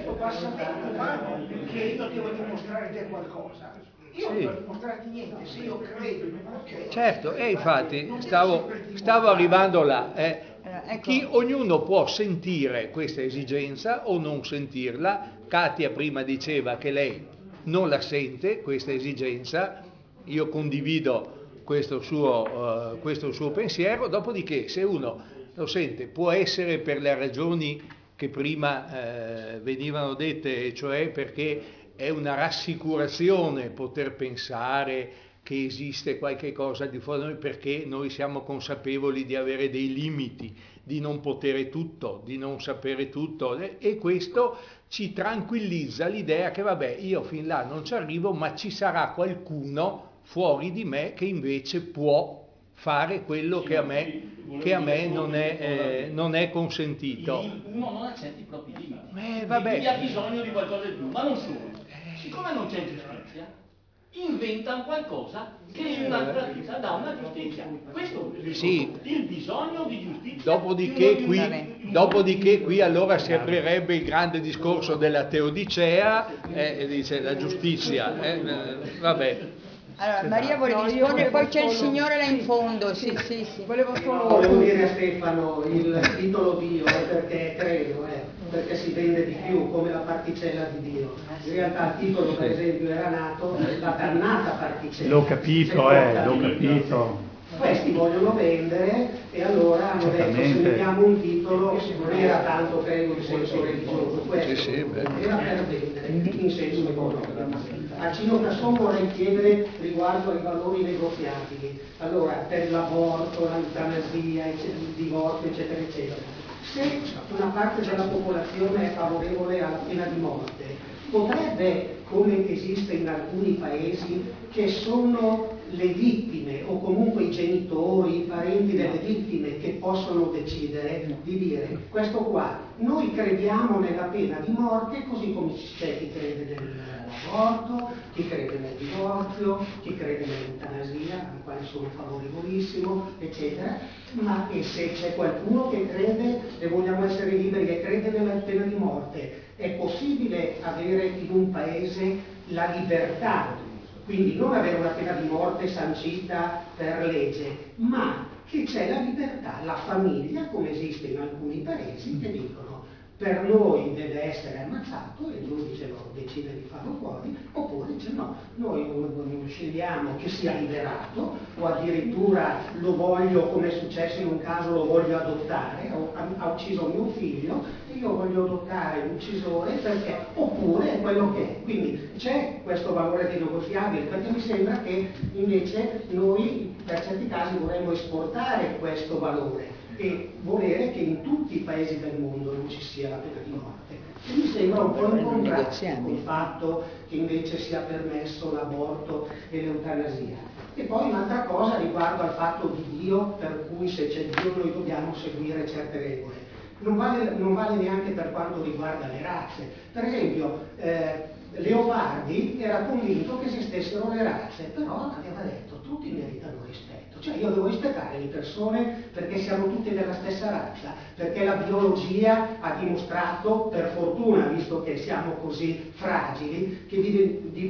Speaker 4: Che io devo dimostrare te qualcosa. Io non
Speaker 3: Sì.
Speaker 4: devo dimostrare niente, se io credo in una cosa.
Speaker 3: Certo, e infatti stavo, stavo arrivando là. Eh.
Speaker 2: Ecco.
Speaker 3: Chi, ognuno può sentire questa esigenza o non sentirla. Katia prima diceva che lei non la sente, questa esigenza. Io condivido questo suo, uh, questo suo pensiero. Dopodiché, se uno lo sente, può essere per le ragioni che prima eh, venivano dette, cioè perché è una rassicurazione poter pensare che esiste qualche cosa di fuori da noi, perché noi siamo consapevoli di avere dei limiti, di non potere tutto, di non sapere tutto, e questo ci tranquillizza l'idea che vabbè, io fin là non ci arrivo, ma ci sarà qualcuno fuori di me che invece può fare quello
Speaker 6: Sì,
Speaker 3: che a me,
Speaker 6: sì,
Speaker 3: che a me non, è,
Speaker 6: dire,
Speaker 3: eh, non è consentito.
Speaker 6: Uno non accetta i propri limiti,
Speaker 3: Eh, vabbè.
Speaker 6: quindi ha bisogno di qualcosa di più, ma non solo. Siccome non c'è giustizia, inventano qualcosa che in un'altra vita dà una giustizia. Questo è
Speaker 3: Sì.
Speaker 6: il bisogno di giustizia.
Speaker 3: Dopodiché
Speaker 6: di
Speaker 3: qui,
Speaker 6: una-
Speaker 3: dopodiché qui allora si aprirebbe il grande discorso della teodicea, eh, e dice la giustizia, eh, eh, vabbè.
Speaker 2: Allora, Maria vuole
Speaker 5: No, io
Speaker 2: rispondere,
Speaker 5: volevo
Speaker 2: poi c'è il
Speaker 5: solo-
Speaker 2: signore là in
Speaker 5: sì,
Speaker 2: fondo.
Speaker 5: sì,
Speaker 2: Sì, sì, sì.
Speaker 5: Volevo solo...
Speaker 11: Volevo dire a Stefano, il titolo Dio è perché credo, eh, perché si vende di più, come la particella di Dio. In realtà il titolo per esempio era nato la dannata particella.
Speaker 1: L'ho capito, eh, l'ho capito.
Speaker 11: Questi vogliono vendere e allora hanno detto se
Speaker 1: Certamente.
Speaker 11: mettiamo un titolo non era tanto credo in senso religioso, questo
Speaker 3: Sì, sì, beh.
Speaker 11: era per vendere in senso economico. A Cino Casson vorrei chiedere riguardo ai valori negoziabili, allora per l'aborto, l'eutanasia, il divorzio eccetera eccetera. Se una parte della popolazione è favorevole alla pena di morte, potrebbe, come esiste in alcuni paesi, che sono le vittime o comunque i genitori, i parenti delle vittime che possono decidere di dire questo qua, noi crediamo nella pena di morte, così come c'è chi crede nell'aborto, chi crede nel divorzio, chi crede nell'eutanasia, al quale sono favorevolissimo, eccetera, ma e se c'è qualcuno che crede e vogliamo essere liberi e crede nella pena di morte, è possibile avere in un paese la libertà, quindi non avere una pena di morte sancita per legge, ma che c'è la libertà, la famiglia, come esiste in alcuni paesi, che dicono per noi deve essere ammazzato e il giudice lo decide di farlo fuori, oppure dice no, noi non scegliamo che sia liberato o addirittura lo voglio, come è successo in un caso, lo voglio adottare, ha, ha ucciso mio figlio e io voglio adottare l'uccisore perché, oppure è quello che è. Quindi c'è questo valore di negoziabile, perché mi sembra che invece noi per certi casi vorremmo esportare questo valore e volere che in tutti i paesi del mondo non ci sia la pena di morte. E mi sembra un po' in contrasto con il fatto che invece sia permesso l'aborto e l'eutanasia. E poi un'altra cosa riguardo al fatto di Dio, per cui se c'è Dio noi dobbiamo seguire certe regole. Non vale, non vale neanche per quanto riguarda le razze. Per esempio, eh, Leopardi era convinto che esistessero le razze, però aveva detto tutti meritano rispetto. Cioè io devo rispettare le persone perché siamo tutti della stessa razza, perché la biologia ha dimostrato, per fortuna, visto che siamo così fragili, che di, di,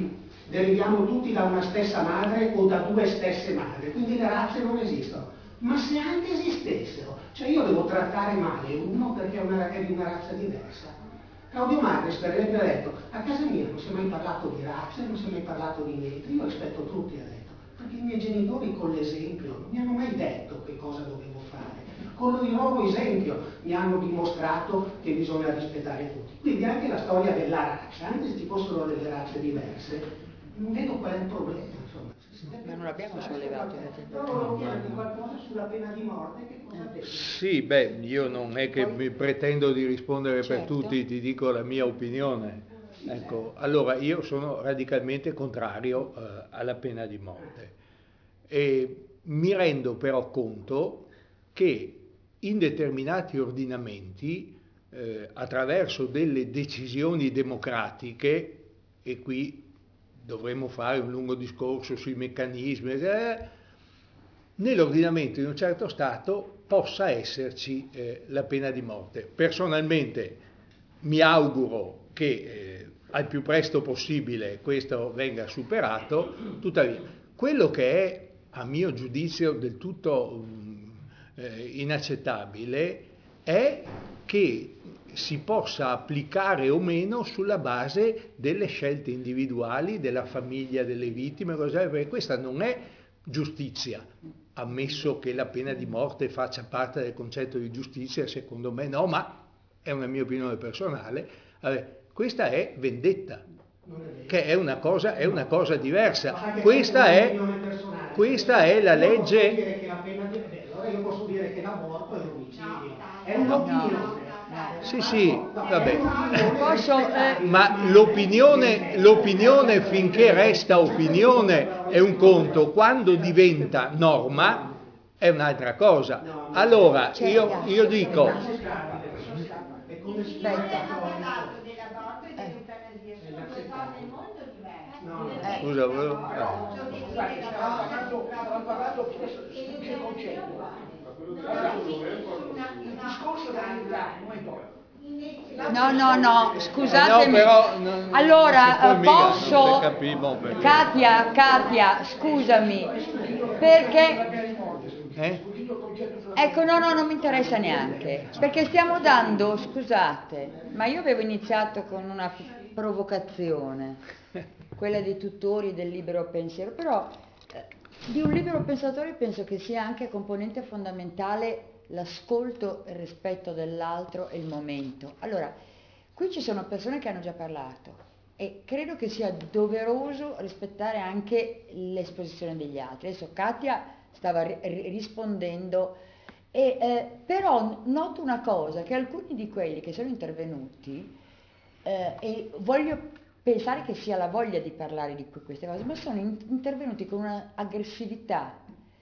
Speaker 11: deriviamo tutti da una stessa madre o da due stesse madri, quindi le razze non esistono. Ma se anche esistessero, cioè io devo trattare male uno perché è, una, è di una razza diversa. Claudio Magris per esempio ha detto, a casa mia non si è mai parlato di razze, non si è mai parlato di niente, io rispetto tutti, ha detto, perché i miei genitori con l'esempio non mi hanno mai detto che cosa dovevo fare, con il loro esempio mi hanno dimostrato che bisogna rispettare tutti. Quindi anche la storia della razza, anche se ci fossero delle razze diverse, non vedo qual è il problema, insomma.
Speaker 2: Ma non l'abbiamo sollevato.
Speaker 11: Però volevo chiederti qualcosa sulla pena di morte, che cosa pensi?
Speaker 3: Sì, beh, io non è che mi pretendo di rispondere
Speaker 2: Certo.
Speaker 3: per tutti, ti dico la mia opinione. Ecco, allora io sono radicalmente contrario eh, alla pena di morte e mi rendo però conto che in determinati ordinamenti, eh, attraverso delle decisioni democratiche, e qui dovremmo fare un lungo discorso sui meccanismi, eh, nell'ordinamento di un certo Stato possa esserci eh, la pena di morte. Personalmente mi auguro che eh, al più presto possibile questo venga superato, tuttavia quello che è a mio giudizio del tutto um, eh, inaccettabile è che si possa applicare o meno sulla base delle scelte individuali della famiglia delle vittime, perché questa non è giustizia, ammesso che la pena di morte faccia parte del concetto di giustizia, secondo me no, ma è una mia opinione personale. Vabbè, questa è vendetta, che è una cosa, è una cosa diversa. Questa è, questa è la legge.
Speaker 11: Allora io posso dire che l'aborto è un omicidio, è un'opinione.
Speaker 3: Sì, sì, vabbè.
Speaker 2: Posso, eh,
Speaker 3: Ma l'opinione, l'opinione finché resta opinione è un conto, quando diventa norma è un'altra cosa. Allora io, io dico...
Speaker 2: Aspetta.
Speaker 3: Scusa, volevo...
Speaker 11: Il discorso dell'aiutare, noi poi.
Speaker 2: No, no, no, scusatemi.
Speaker 3: Eh no, però non-
Speaker 2: allora,
Speaker 3: non si può mica,
Speaker 2: posso...
Speaker 3: non si capiamo perché.
Speaker 2: Katia, Katia, scusami, perché...
Speaker 3: Eh?
Speaker 2: Ecco, no, no, non mi interessa neanche, perché stiamo dando, scusate, ma io avevo iniziato con una provocazione, quella dei tutori del libero pensiero, però eh, di un libero pensatore penso che sia anche componente fondamentale l'ascolto e il rispetto dell'altro e il momento. Allora, qui ci sono persone che hanno già parlato e credo che sia doveroso rispettare anche l'esposizione degli altri. Adesso Katia stava ri- rispondendo, e, eh, però noto una cosa, che alcuni di quelli che sono intervenuti, eh, e voglio pensare che sia la voglia di parlare di queste cose, ma sono in- intervenuti con una aggressività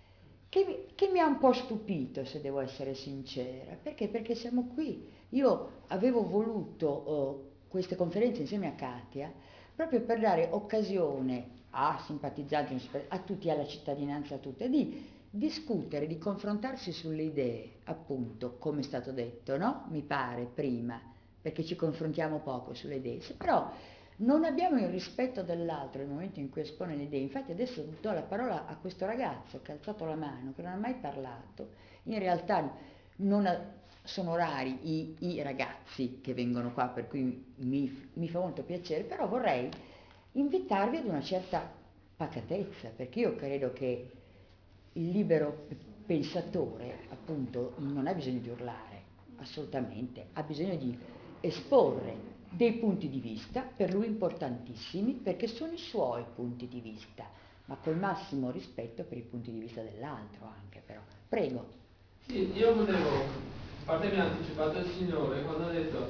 Speaker 2: che mi, che mi ha un po' stupito, se devo essere sincera. Perché? Perché siamo qui. Io avevo voluto oh, queste conferenze insieme a Katia proprio per dare occasione a simpatizzanti, a tutti, alla cittadinanza tutta, di discutere, di confrontarsi sulle idee, appunto, come è stato detto, no? Mi pare, prima, perché ci confrontiamo poco sulle idee. Se però non abbiamo il rispetto dell'altro nel momento in cui espone le idee, infatti adesso do la parola a questo ragazzo che ha alzato la mano, che non ha mai parlato, in realtà non ha, sono rari i, i ragazzi che vengono qua, per cui mi, mi fa molto piacere, però vorrei invitarvi ad una certa pacatezza, perché io credo che il libero pensatore, appunto, non ha bisogno di urlare, assolutamente, ha bisogno di esporre dei punti di vista, per lui importantissimi, perché sono i suoi punti di vista, ma col massimo rispetto per i punti di vista dell'altro anche, però. Prego.
Speaker 12: Sì, io volevo, a parte mi ha anticipato il Signore quando ha detto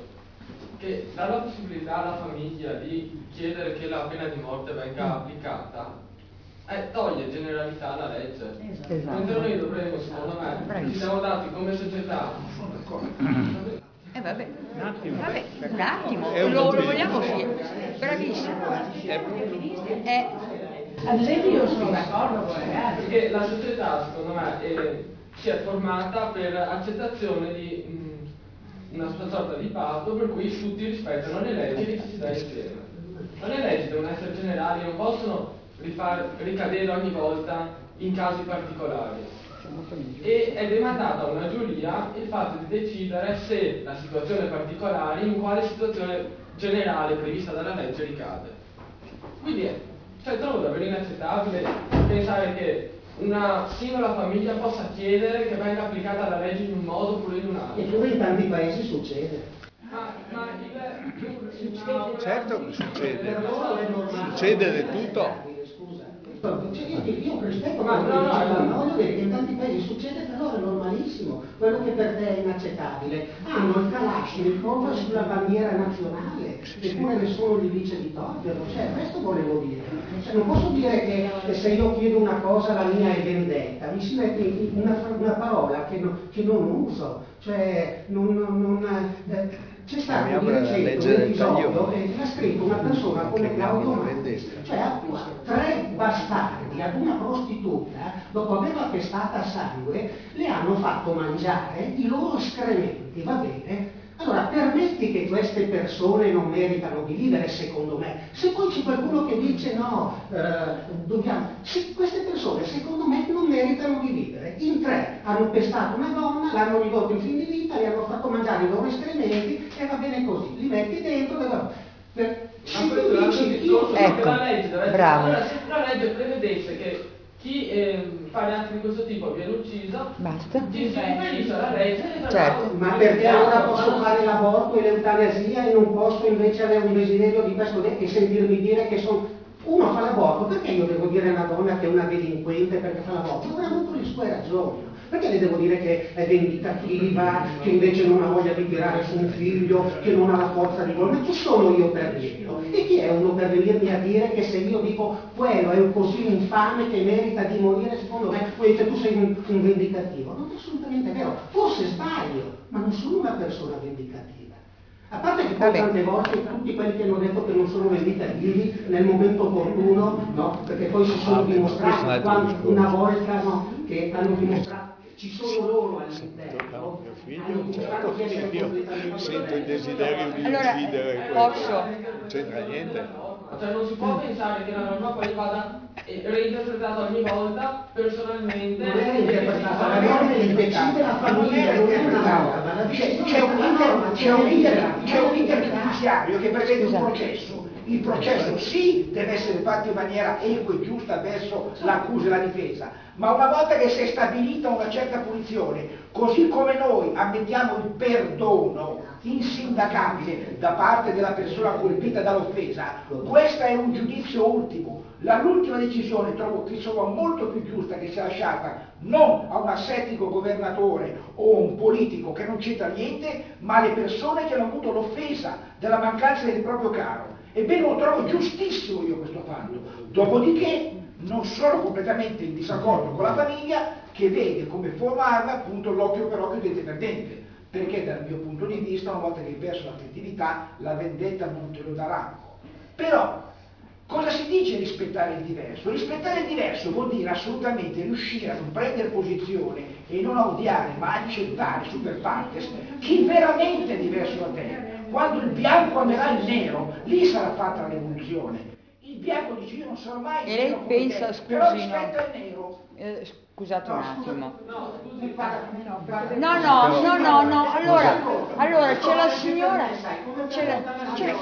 Speaker 12: che dà la possibilità alla famiglia di chiedere che la pena di morte venga applicata, eh, toglie generalità alla legge.
Speaker 2: Esatto.
Speaker 12: Mentre noi dovremmo, secondo me, ci siamo dati come società.
Speaker 2: Eh vabbè,
Speaker 3: Un attimo.
Speaker 2: vabbè, un attimo,
Speaker 3: È un
Speaker 2: lo, lo
Speaker 3: motivo.
Speaker 2: vogliamo sì, bravissimo. Eh,
Speaker 11: Io sono d'accordo con ragazzi.
Speaker 12: Perché la società, secondo me, è, si è formata per accettazione di mh, una sorta di patto per cui tutti rispettano le leggi e ci si sta insieme. Ma le leggi devono essere generali, non possono rifar, ricadere ogni volta in casi particolari. E è demandato a una giuria il fatto di decidere se la situazione particolare in quale situazione generale prevista dalla legge ricade. Quindi è, cioè, trovo davvero inaccettabile pensare che una singola famiglia possa chiedere che venga applicata la legge in un modo oppure in un altro.
Speaker 11: Eppure in tanti paesi succede.
Speaker 12: Ma, ma il,
Speaker 3: succede. Certo che succede.
Speaker 11: Succede
Speaker 3: del tutto.
Speaker 11: Cioè, io, io rispetto a quello che diceva, ma voglio dire che in tanti paesi succede, per loro è normalissimo. Quello che per te è inaccettabile. Hanno il Kalashnikov sulla bandiera nazionale, eppure nessuno gli dice di toglierlo. Cioè, questo volevo dire. Cioè, non posso dire che, che se io chiedo una cosa la mia è vendetta, mi si mette una, una parola che, no, che non uso. Cioè, non, non, non eh, c'è stato di recente un episodio e l'ha scritto una persona come Claudio Marzi, cioè ha tre bastardi ad una prostituta, dopo averla pestata a sangue, le hanno fatto mangiare i loro escrementi, va bene? Allora, permetti che queste persone non meritano di vivere, secondo me. Se poi c'è qualcuno che dice no, eh, dobbiamo... Se queste persone, secondo me, non meritano di vivere. In tre hanno pestato una donna, l'hanno ridotto in fin di vita, le hanno fatto mangiare i loro escrementi e va bene così. Li metti dentro, per... Per... Se tu dici io...
Speaker 2: Ecco,
Speaker 12: la legge deve
Speaker 2: bravo.
Speaker 12: Allora, se la legge prevedesse che chi eh, fa reati di questo tipo viene ucciso,
Speaker 2: basta.
Speaker 12: Ci si riferisce alla legge,
Speaker 2: certo.
Speaker 11: Ma perché allora posso fare l'aborto e l'eutanasia e non posso invece avere un desiderio di questo e sentirmi dire che sono... Uno fa l'aborto, perché io devo dire a una donna che è una delinquente perché fa l'aborto? Avrà avuto le sue ragioni. Perché le devo dire che è vendicativa, che invece non ha voglia di tirare su un figlio, che non ha la forza di volere? Ma chi sono io per dirlo? E chi è uno per venirmi a dire che se io dico quello è così infame che merita di morire, secondo me, poi dice tu sei un, un vendicativo? Non è assolutamente vero. Forse sbaglio, ma non sono una persona vendicativa. A parte che poi tante volte tutti quelli che hanno detto che non sono vendicativi nel momento opportuno, no? Perché poi si sono dimostrati quando una volta no, che hanno dimostrato ci sono loro all'interno, hanno dimostrato che essere completamente...
Speaker 3: Sento il desiderio di
Speaker 2: allora,
Speaker 3: uccidere
Speaker 2: posso?
Speaker 3: Non c'entra niente.
Speaker 12: Cioè non si può pensare che la norma poi vada reinterpretata ogni volta personalmente.
Speaker 11: Non è reinterpretata, la norma che decide la famiglia, non è una norma.
Speaker 13: C'è un iter, c'è un iter, c'è un iter giudiziario che prevede un processo. Il processo sì deve essere fatto in maniera equa e giusta verso l'accusa e la difesa, ma una volta che si è stabilita una certa punizione, così come noi ammettiamo il perdono insindacabile da parte della persona colpita dall'offesa, questo è un giudizio ultimo. L'ultima decisione trovo che sia molto più giusta che sia lasciata non a un assettico governatore o un politico che non c'entra niente, ma alle persone che hanno avuto l'offesa della mancanza del proprio caro. Ebbene, lo trovo giustissimo io questo fatto. Dopodiché non sono completamente in disaccordo con la famiglia che vede come forma arma appunto l'occhio per occhio, dente per dente, perché dal mio punto di vista una volta che hai perso l'affettività la vendetta non te lo darà. Però cosa si dice rispettare il diverso? Rispettare il diverso vuol dire assolutamente riuscire a non prendere posizione e non a odiare ma accettare super partes chi veramente è diverso da te. Quando il bianco amerà il nero, lì sarà fatta la rivoluzione. Il bianco dice io non sarò mai
Speaker 2: e lei pensa,
Speaker 13: te,
Speaker 2: scusi,
Speaker 13: però rispetta il nero.
Speaker 2: Eh, scusate no, un attimo.
Speaker 12: No, scusi,
Speaker 2: no, no, no, no, no, allora, allora c'è la signora, c'è la, c'è,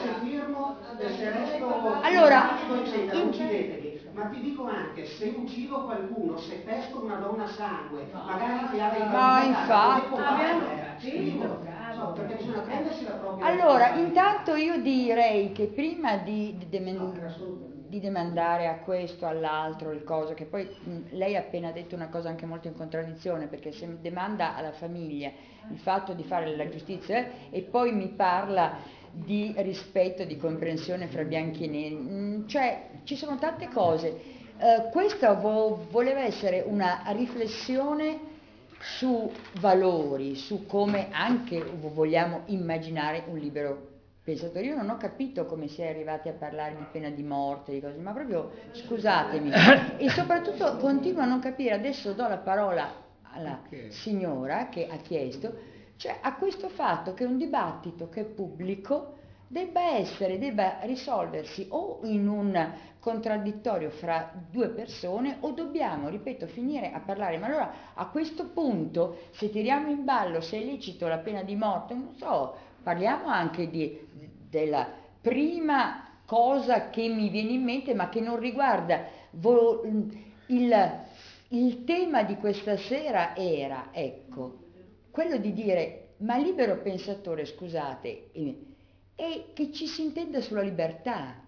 Speaker 2: allora,
Speaker 11: ma ti dico anche, se uccido qualcuno, se pesco una donna a sangue, magari ti avrei
Speaker 2: ma infatti,
Speaker 11: perché bisogna prendersi la propria...
Speaker 2: Allora, intanto io direi che prima di, di, demandare, di demandare a questo, all'altro, il coso, che poi mh, lei ha appena detto una cosa anche molto in contraddizione, perché se demanda alla famiglia il fatto di fare la giustizia e poi mi parla di rispetto, di comprensione fra bianchi e neri, mh, cioè ci sono tante cose. Uh, questa vo- voleva essere una riflessione su valori, su come anche vogliamo immaginare un libero pensatore. Io non ho capito come si è arrivati a parlare di pena di morte, di cose, ma proprio scusatemi. E soprattutto continuo a non capire, adesso do la parola alla signora che ha chiesto, cioè a questo fatto che un dibattito che è pubblico debba essere, debba risolversi o in un contraddittorio fra due persone o dobbiamo, ripeto, finire a parlare. Ma allora a questo punto, se tiriamo in ballo se è licito la pena di morte, non so, parliamo anche di, della prima cosa che mi viene in mente, ma che non riguarda vo- il, il tema di questa sera era, ecco, quello di dire, ma libero pensatore, scusate, è che ci si intenda sulla libertà.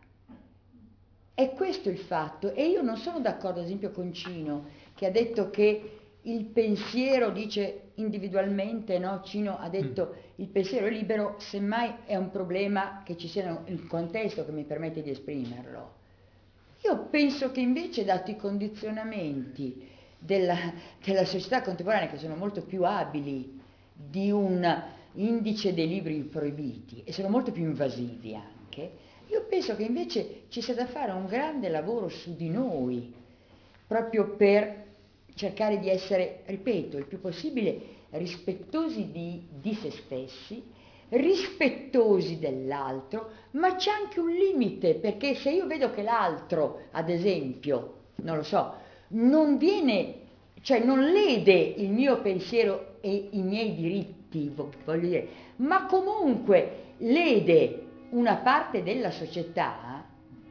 Speaker 2: È questo il fatto. E io non sono d'accordo, ad esempio, con Cino, che ha detto che il pensiero, dice individualmente, no? Cino ha detto mm. il pensiero è libero, semmai è un problema che ci sia un contesto che mi permette di esprimerlo. Io penso che invece, dato i condizionamenti della, della società contemporanea, che sono molto più abili di un indice dei libri proibiti e sono molto più invasivi anche, io penso che invece ci sia da fare un grande lavoro su di noi, proprio per cercare di essere, ripeto, il più possibile rispettosi di, di se stessi, rispettosi dell'altro, ma c'è anche un limite, perché se io vedo che l'altro, ad esempio, non lo so, non viene, cioè non lede il mio pensiero e i miei diritti, voglio dire, ma comunque lede una parte della società,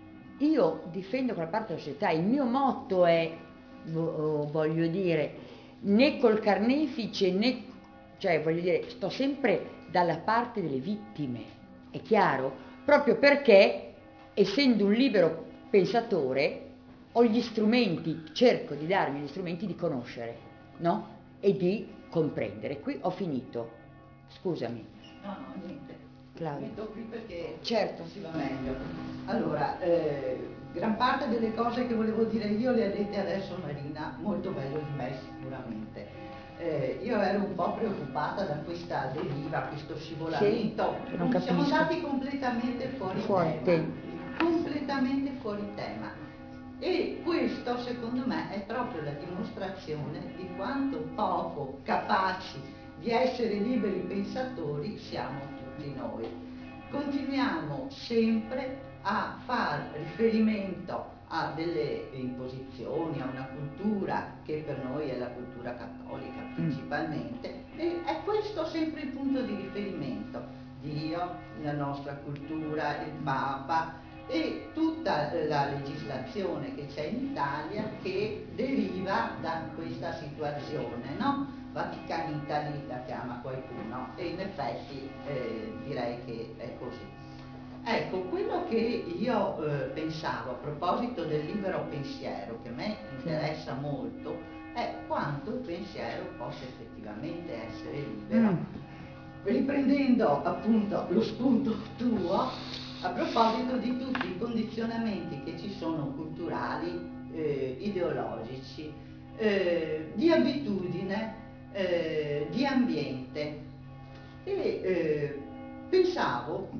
Speaker 2: io difendo quella parte della società. Il mio motto è, voglio dire, né col carnefice né, cioè voglio dire, sto sempre dalla parte delle vittime, è chiaro? Proprio perché, essendo un libero pensatore, ho gli strumenti, cerco di darmi gli strumenti di conoscere, no? E di comprendere. Qui ho finito. Scusami.
Speaker 14: No, no, niente.
Speaker 2: Claudia.
Speaker 14: Metto qui perché
Speaker 2: certo.
Speaker 14: si va meglio. Allora, eh, gran parte delle cose che volevo dire io le ha dette adesso Marina, molto meglio di me sicuramente. Eh, io ero un po' preoccupata da questa deriva, questo scivolamento.
Speaker 2: Sì, non capisco.
Speaker 14: Siamo andati completamente fuori,
Speaker 2: fuori
Speaker 14: tema. Completamente fuori tema. E questo secondo me è proprio la dimostrazione di quanto poco capaci di essere liberi pensatori siamo tutti noi. Continuiamo sempre a far riferimento a delle imposizioni, a una cultura che per noi è la cultura cattolica principalmente, mm. e è questo sempre il punto di riferimento. Dio, la nostra cultura, il Papa e tutta la legislazione che c'è in Italia che deriva da questa situazione, no? Vatican Italy la chiama qualcuno e in effetti eh, direi che è così. Ecco, quello che io eh, pensavo a proposito del libero pensiero, che a me interessa molto, è quanto il pensiero possa effettivamente essere libero. Mm. Riprendendo appunto lo spunto tuo, a proposito di tutti i condizionamenti che ci sono culturali, eh, ideologici, eh, di abitudine, eh, di ambiente. E eh, pensavo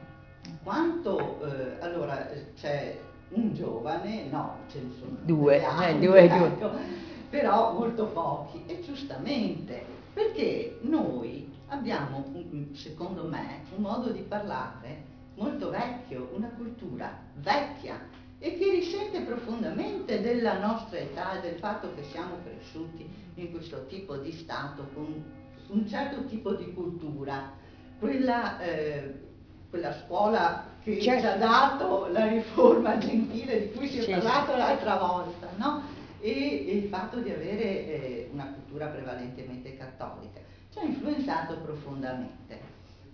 Speaker 14: quanto, eh, allora c'è un giovane, no, ce ne sono
Speaker 2: due,
Speaker 14: anni,
Speaker 2: eh, due,
Speaker 14: ecco,
Speaker 2: due.
Speaker 14: però molto pochi, e giustamente, perché noi abbiamo, secondo me, un modo di parlare molto vecchio, una cultura vecchia e che risente profondamente della nostra età e del fatto che siamo cresciuti in questo tipo di stato con un certo tipo di cultura, quella, eh, quella scuola che certo. ci ha dato la riforma gentile di cui si è sì, parlato sì. l'altra volta, no? E, e il fatto di avere eh, una cultura prevalentemente cattolica ci ha influenzato profondamente.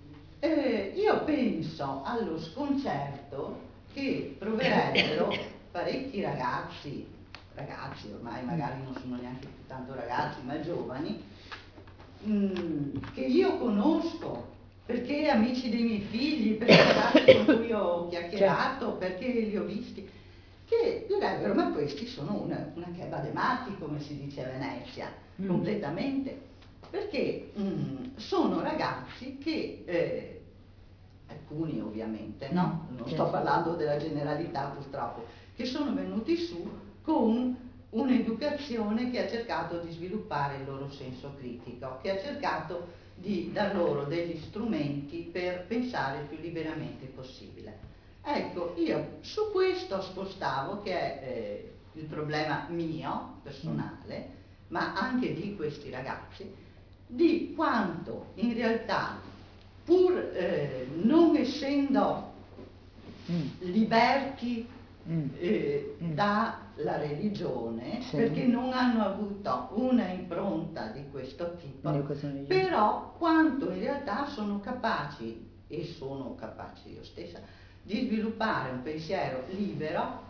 Speaker 14: Eh, io penso allo sconcerto che proverebbero parecchi ragazzi, ragazzi ormai magari non sono neanche più tanto ragazzi, ma giovani, mh, che io conosco, perché amici dei miei figli, perché ragazzi con cui ho chiacchierato, perché li ho visti, che direbbero, ma questi sono una, una cheba de matti, come si dice a Venezia, mm. completamente. Perché mh, sono ragazzi che, eh, alcuni ovviamente, no? Non sto parlando della generalità purtroppo, che sono venuti su con un'educazione che ha cercato di sviluppare il loro senso critico, che ha cercato di dar loro degli strumenti per pensare il più liberamente possibile. Ecco, io su questo spostavo, che è eh, il problema mio, personale, ma anche di questi ragazzi, di quanto in realtà, pur eh, non essendo liberti eh, dalla religione,
Speaker 2: Sì.
Speaker 14: perché non hanno avuto una impronta di questo tipo, però quanto in realtà sono capaci, e sono capaci io stessa, di sviluppare un pensiero libero,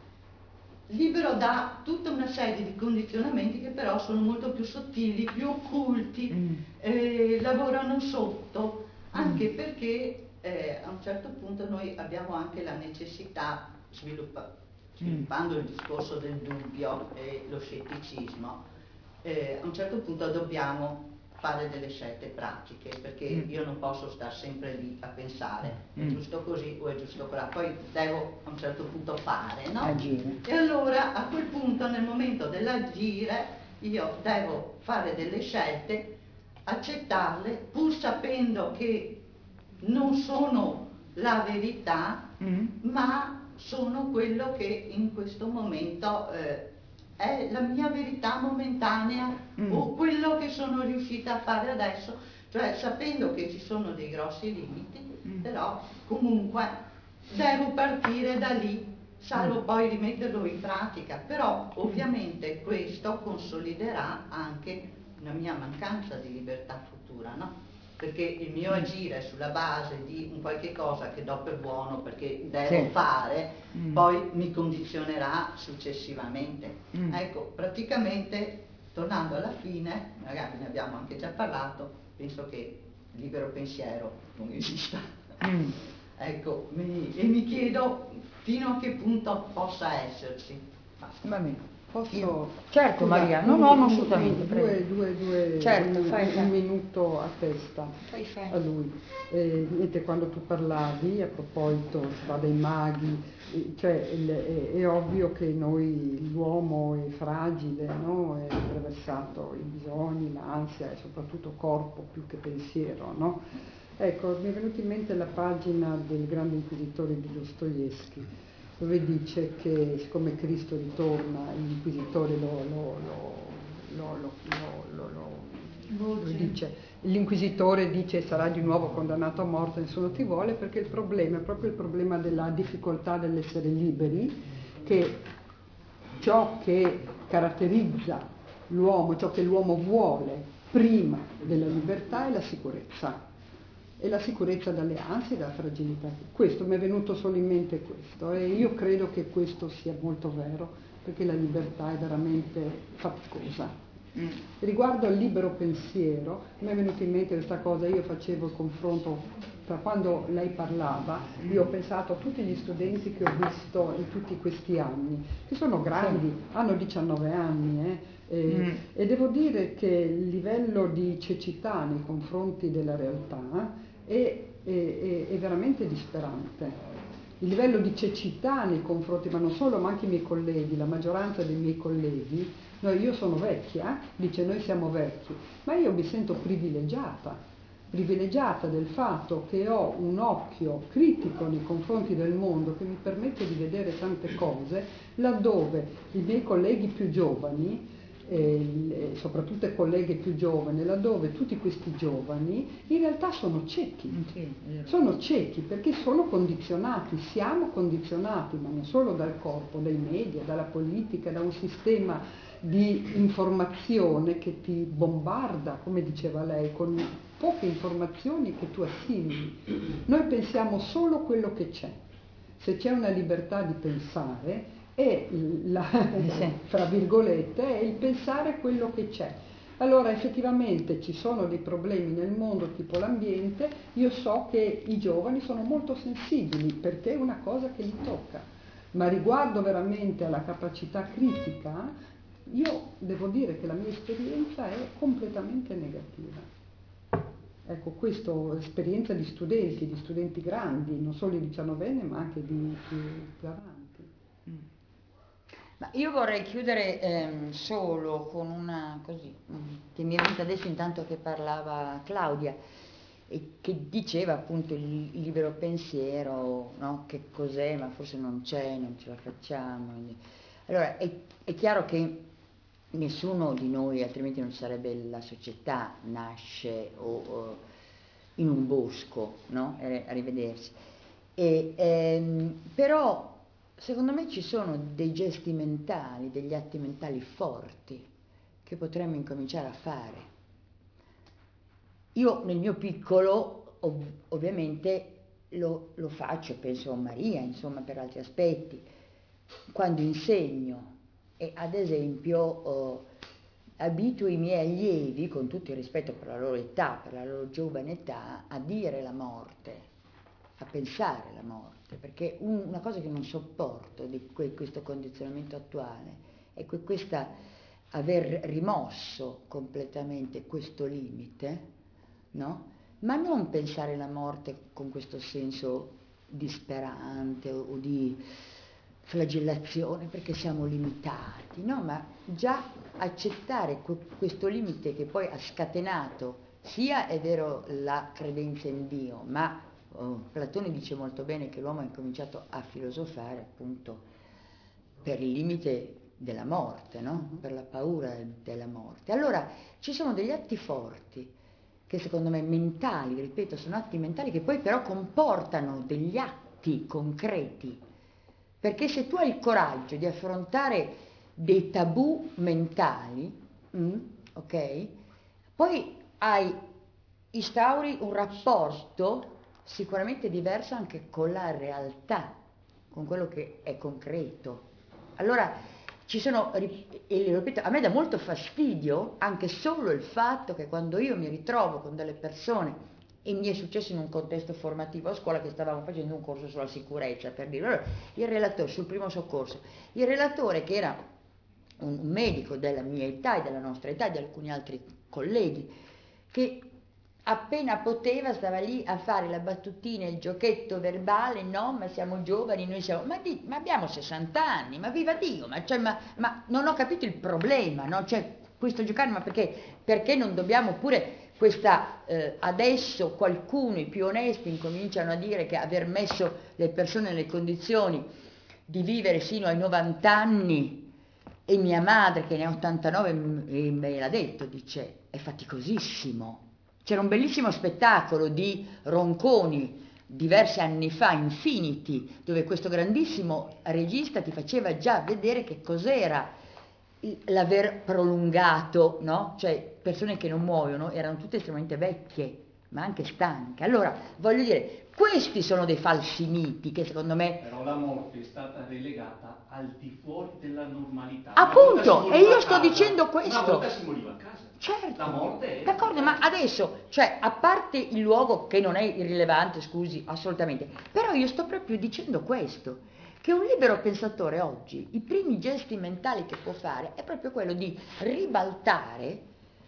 Speaker 14: libero da tutta una serie di condizionamenti che però sono molto più sottili, più occulti, mm. eh, lavorano sotto, anche mm. perché eh, a un certo punto noi abbiamo anche la necessità, sviluppa, sviluppando mm. il discorso del dubbio e lo scetticismo, eh, a un certo punto dobbiamo fare delle scelte pratiche, perché mm. io non posso stare sempre lì a pensare è mm. giusto così o è giusto quella, poi devo a un certo punto fare, no? Agire. E allora a quel punto, nel momento dell'agire, io devo fare delle scelte, accettarle, pur sapendo che non sono la verità, mm. ma sono quello che in questo momento eh, è la mia verità momentanea mm. o quello che sono riuscita a fare adesso, cioè sapendo che ci sono dei grossi limiti, mm. però comunque devo partire da lì, salvo mm. poi rimetterlo in pratica, però ovviamente questo consoliderà anche una mia mancanza di libertà futura, no? Perché il mio agire sulla base di un qualche cosa che do per buono perché devo sì. fare, mm. poi mi condizionerà successivamente. Mm. Ecco, praticamente, tornando alla fine, magari ne abbiamo anche già parlato, penso che il libero pensiero non esista. Mm. Ecco, mi, e mi chiedo fino a che punto possa esserci. Basta.
Speaker 2: Va bene. Posso... Certo, scusa, Maria, no, no, no, assolutamente.
Speaker 5: Due, due, due,
Speaker 2: certo,
Speaker 5: un,
Speaker 2: fai,
Speaker 5: un
Speaker 2: fai.
Speaker 5: minuto a testa
Speaker 2: fai, fai.
Speaker 5: a lui. Eh, niente, quando tu parlavi a proposito si va dai maghi, eh, cioè è, è ovvio che noi, l'uomo è fragile, no? È attraversato i bisogni, l'ansia e soprattutto corpo più che pensiero, no? Ecco, mi è venuta in mente la pagina del grande inquisitore di Dostoevskij, dove dice che siccome Cristo ritorna, l'inquisitore lo, lo, lo, lo, lo, lo, lo, lo dice, l'inquisitore dice sarà di nuovo condannato a morte, nessuno ti vuole, perché il problema è proprio il problema della difficoltà dell'essere liberi, che ciò che caratterizza l'uomo, ciò che l'uomo vuole prima della libertà è la sicurezza. E la sicurezza dalle ansie e dalla fragilità. Questo mi è venuto solo in mente questo e io credo che questo sia molto vero, perché la libertà è veramente faticosa. Mm. Riguardo al libero pensiero, mi è venuta in mente questa cosa, io facevo il confronto tra quando lei parlava, io ho pensato a tutti gli studenti che ho visto in tutti questi anni, che sono grandi, sì. hanno diciannove anni, eh, E, mm. e devo dire che il livello di cecità nei confronti della realtà è, è, è veramente disperante. Il livello di cecità nei confronti, ma non solo, ma anche i miei colleghi, la maggioranza dei miei colleghi, noi, io sono vecchia, dice noi siamo vecchi, ma io mi sento privilegiata, privilegiata del fatto che ho un occhio critico nei confronti del mondo che mi permette di vedere tante cose, laddove i miei colleghi più giovani, e soprattutto colleghe più giovani, laddove tutti questi giovani in realtà sono ciechi, sono ciechi perché sono condizionati, siamo condizionati, ma non solo dal corpo, dai media, dalla politica, da un sistema di informazione che ti bombarda, come diceva lei, con poche informazioni che tu assimili. Noi pensiamo solo quello che c'è. Se c'è una libertà di pensare, e la, fra virgolette, è il pensare quello che c'è. Allora effettivamente ci sono dei problemi nel mondo tipo l'ambiente, io so che i giovani sono molto sensibili perché è una cosa che li tocca, ma riguardo veramente alla capacità critica, io devo dire che la mia esperienza è completamente negativa. Ecco, questa esperienza di studenti, di studenti grandi, non solo di diciannovenni ma anche di più, più avanti.
Speaker 2: Ma io vorrei chiudere ehm, solo con una così, che mi è venuta adesso intanto che parlava Claudia, e che diceva appunto il, il libero pensiero, no? Che cos'è, ma forse non c'è, non ce la facciamo. Allora, è, è chiaro che nessuno di noi, altrimenti non sarebbe la società, nasce o, o in un bosco, no? Arrivederci. E, ehm, però secondo me ci sono dei gesti mentali, degli atti mentali forti che potremmo incominciare a fare. Io nel mio piccolo ov- ovviamente lo, lo faccio, penso a Maria, insomma, per altri aspetti, quando insegno e ad esempio eh, abituo i miei allievi, con tutto il rispetto per la loro età, per la loro giovane età, a dire la morte, a pensare la morte, perché un, una cosa che non sopporto di que- questo condizionamento attuale è que- questa aver rimosso completamente questo limite, no? Ma non pensare la morte con questo senso disperante o, o di flagellazione perché siamo limitati, no? Ma già accettare que- questo limite che poi ha scatenato sia, è vero, la credenza in Dio, ma oh, Platone dice molto bene che l'uomo ha incominciato a filosofare appunto per il limite della morte, no? Per la paura della morte. Allora ci sono degli atti forti che secondo me mentali, ripeto, sono atti mentali che poi però comportano degli atti concreti, perché se tu hai il coraggio di affrontare dei tabù mentali, mm, ok? Poi hai, instauri un rapporto sicuramente diverso anche con la realtà, con quello che è concreto. Allora ci sono, e lo ripeto, a me dà molto fastidio anche solo il fatto che quando io mi ritrovo con delle persone, e mi è successo in un contesto formativo a scuola che stavamo facendo un corso sulla sicurezza, per dire, allora il relatore, sul primo soccorso, il relatore che era un medico della mia età e della nostra età e di alcuni altri colleghi, che appena poteva stava lì a fare la battutina, il giochetto verbale, no, ma siamo giovani, noi siamo, ma, di, ma abbiamo sessanta anni, ma viva Dio, ma, cioè, ma, ma non ho capito il problema, no? Cioè, questo giocare, ma perché, perché non dobbiamo pure questa, eh, adesso qualcuno, i più onesti, incominciano a dire che aver messo le persone nelle condizioni di vivere sino ai novanta anni, e mia madre che ne ha ottantanove me l'ha detto, dice, è faticosissimo. C'era un bellissimo spettacolo di Ronconi diversi anni fa, Infinity, dove questo grandissimo regista ti faceva già vedere che cos'era l'aver prolungato, no? Cioè persone che non muoiono erano tutte estremamente vecchie, ma anche stanche. Allora, voglio dire, questi sono dei falsi miti che secondo me...
Speaker 6: Però la morte è stata relegata al di fuori della normalità.
Speaker 2: Appunto, e io sto dicendo questo.
Speaker 6: Una volta si moriva a casa.
Speaker 2: Certo.
Speaker 6: La morte è...
Speaker 2: D'accordo, ma adesso, cioè, a parte il luogo che non è irrilevante, scusi, assolutamente, però io sto proprio dicendo questo, che un libero pensatore oggi, i primi gesti mentali che può fare è proprio quello di ribaltare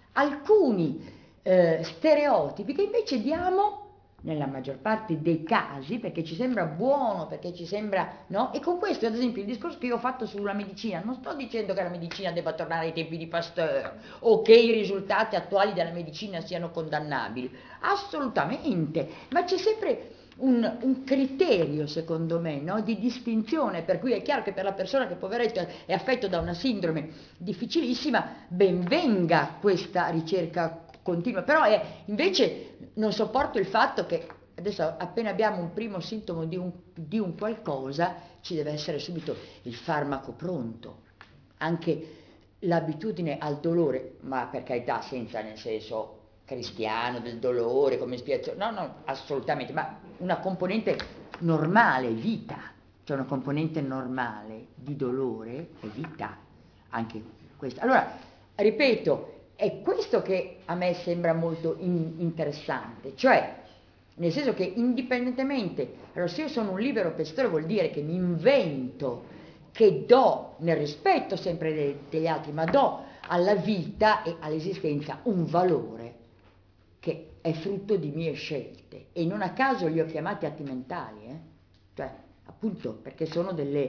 Speaker 2: alcuni eh, stereotipi che invece diamo nella maggior parte dei casi, perché ci sembra buono, perché ci sembra, no? E con questo, ad esempio, il discorso che io ho fatto sulla medicina, non sto dicendo che la medicina debba tornare ai tempi di Pasteur o che i risultati attuali della medicina siano condannabili, assolutamente, ma c'è sempre un, un criterio, secondo me, no? Di distinzione, per cui è chiaro che per la persona che poveretto è affetto da una sindrome difficilissima, ben venga questa ricerca continua, però è, invece non sopporto il fatto che adesso appena abbiamo un primo sintomo di un, di un qualcosa ci deve essere subito il farmaco pronto, anche l'abitudine al dolore, ma per carità senza nel senso cristiano del dolore come spiegazione, no no assolutamente, ma una componente normale, vita, cioè una componente normale di dolore è vita, anche questa. Allora, ripeto, è questo che a me sembra molto in- interessante, cioè nel senso che indipendentemente, allora se io sono un libero pensatore vuol dire che mi invento, che do nel rispetto sempre de- degli altri, ma do alla vita e all'esistenza un valore che è frutto di mie scelte, e non a caso li ho chiamati atti mentali, eh? Cioè appunto perché sono delle,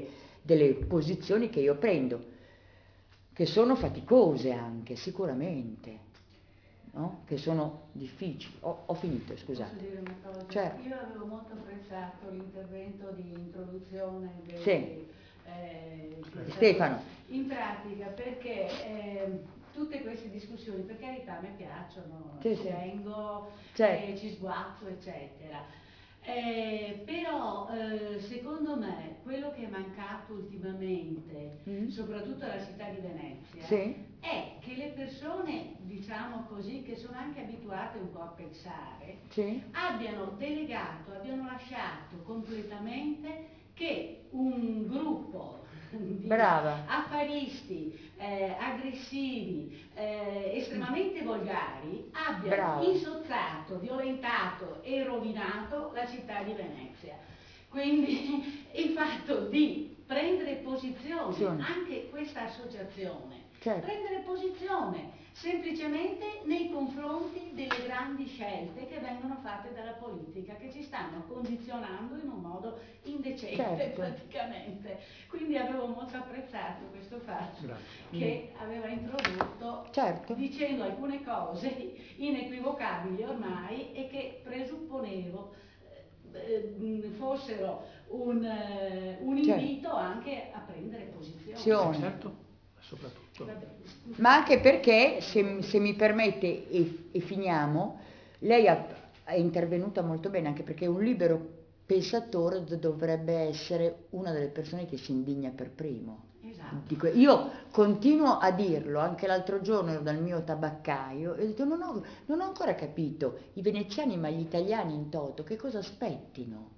Speaker 2: delle posizioni che io prendo, che sono faticose anche, sicuramente, no? Che sono difficili. Ho, ho finito, scusate.
Speaker 15: Posso dire una cosa?
Speaker 2: Certo.
Speaker 15: Io avevo molto apprezzato l'intervento di introduzione del,
Speaker 2: Sì.
Speaker 15: eh, di
Speaker 2: Stefano.
Speaker 15: In pratica, perché eh, tutte queste discussioni, per carità, a me piacciono,
Speaker 2: Sì,
Speaker 15: ci
Speaker 2: sì.
Speaker 15: vengo,
Speaker 2: Certo.
Speaker 15: eh, ci sguazzo, eccetera. Eh, però eh, secondo me quello che è mancato ultimamente,
Speaker 2: Mm.
Speaker 15: soprattutto alla città di Venezia,
Speaker 2: Sì.
Speaker 15: è che le persone, diciamo così, che sono anche abituate un po' a pensare,
Speaker 2: Sì.
Speaker 15: abbiano delegato, abbiano lasciato completamente che un gruppo di
Speaker 2: Brava.
Speaker 15: affaristi, eh, aggressivi, eh, estremamente volgari abbiano
Speaker 2: Brava.
Speaker 15: insozzato, violentato e rovinato la città di Venezia. Quindi il fatto di prendere posizione,
Speaker 2: Sì.
Speaker 15: anche questa associazione,
Speaker 2: Certo.
Speaker 15: prendere posizione semplicemente nei confronti delle grandi scelte che vengono fatte dalla politica, che ci stanno condizionando in un modo indecente,
Speaker 2: Certo.
Speaker 15: praticamente. Quindi avevo molto apprezzato questo fatto,
Speaker 1: Grazie.
Speaker 15: che aveva introdotto,
Speaker 2: Certo.
Speaker 15: dicendo alcune cose inequivocabili ormai e che presupponevo eh, eh, fossero un, eh, un
Speaker 2: Certo.
Speaker 15: invito anche a prendere posizione.
Speaker 2: Posizione.
Speaker 1: Certo, soprattutto.
Speaker 15: Vabbè, scusa.
Speaker 2: Ma anche perché, se, se mi permette, e, e finiamo, lei ha, è intervenuta molto bene, anche perché un libero pensatore dovrebbe essere una delle persone che si indigna per primo.
Speaker 15: Esatto.
Speaker 2: Dico, io continuo a dirlo, anche l'altro giorno ero dal mio tabaccaio e ho detto non ho, non ho ancora capito i veneziani ma gli italiani in toto che cosa aspettino.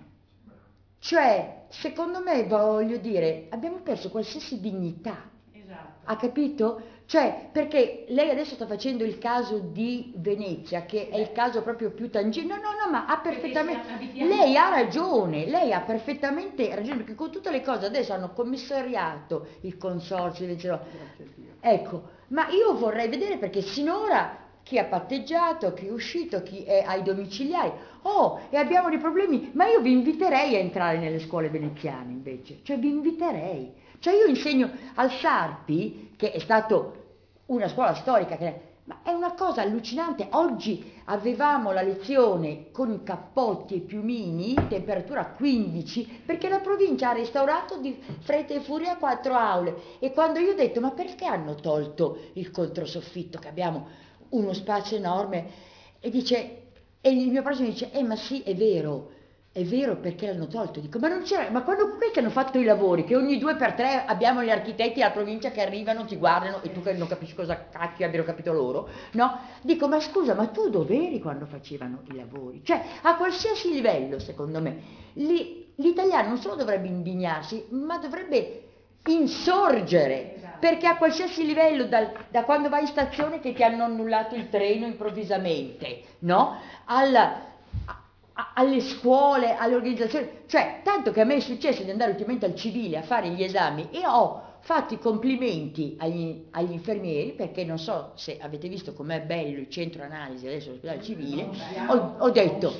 Speaker 2: Cioè, secondo me, voglio dire, abbiamo perso qualsiasi dignità.
Speaker 15: Esatto.
Speaker 2: Ha capito? Cioè, perché lei adesso sta facendo il caso di Venezia, che è il caso proprio più tangibile. No, no, no, ma ha perfettamente... Lei ha ragione, lei ha perfettamente ragione, perché con tutte le cose adesso hanno commissariato il consorzio, invece ecco, ma io vorrei vedere perché sinora chi ha patteggiato, chi è uscito, chi è ai domiciliari, oh, e abbiamo dei problemi, ma io vi inviterei a entrare nelle scuole veneziane invece, cioè vi inviterei. Cioè io insegno al Sarpi, che è stato una scuola storica, che, ma è una cosa allucinante. Oggi avevamo la lezione con i cappotti e i piumini, temperatura quindici, perché la provincia ha restaurato di fretta e furia quattro aule. E quando io ho detto, ma perché hanno tolto il controsoffitto, che abbiamo uno spazio enorme, e dice, e il mio prossimo dice, eh ma sì, è vero. È vero perché l'hanno tolto, dico, ma non c'era, ma quando questi hanno fatto i lavori, che ogni due per tre abbiamo gli architetti della provincia che arrivano, ti guardano e tu che non capisci cosa cacchio abbiano capito loro, no? Dico, ma scusa, ma tu dov'eri quando facevano i lavori? Cioè, a qualsiasi livello, secondo me, li, l'italiano non solo dovrebbe indignarsi, ma dovrebbe insorgere, esatto. Perché a qualsiasi livello, dal, da quando vai in stazione che ti hanno annullato il treno improvvisamente, no? Alla... alle scuole, alle organizzazioni, cioè tanto che a me è successo di andare ultimamente al civile a fare gli esami e ho fatto i complimenti agli, agli infermieri, perché non so se avete visto com'è bello il centro analisi adesso all'ospedale civile, ho, ho detto,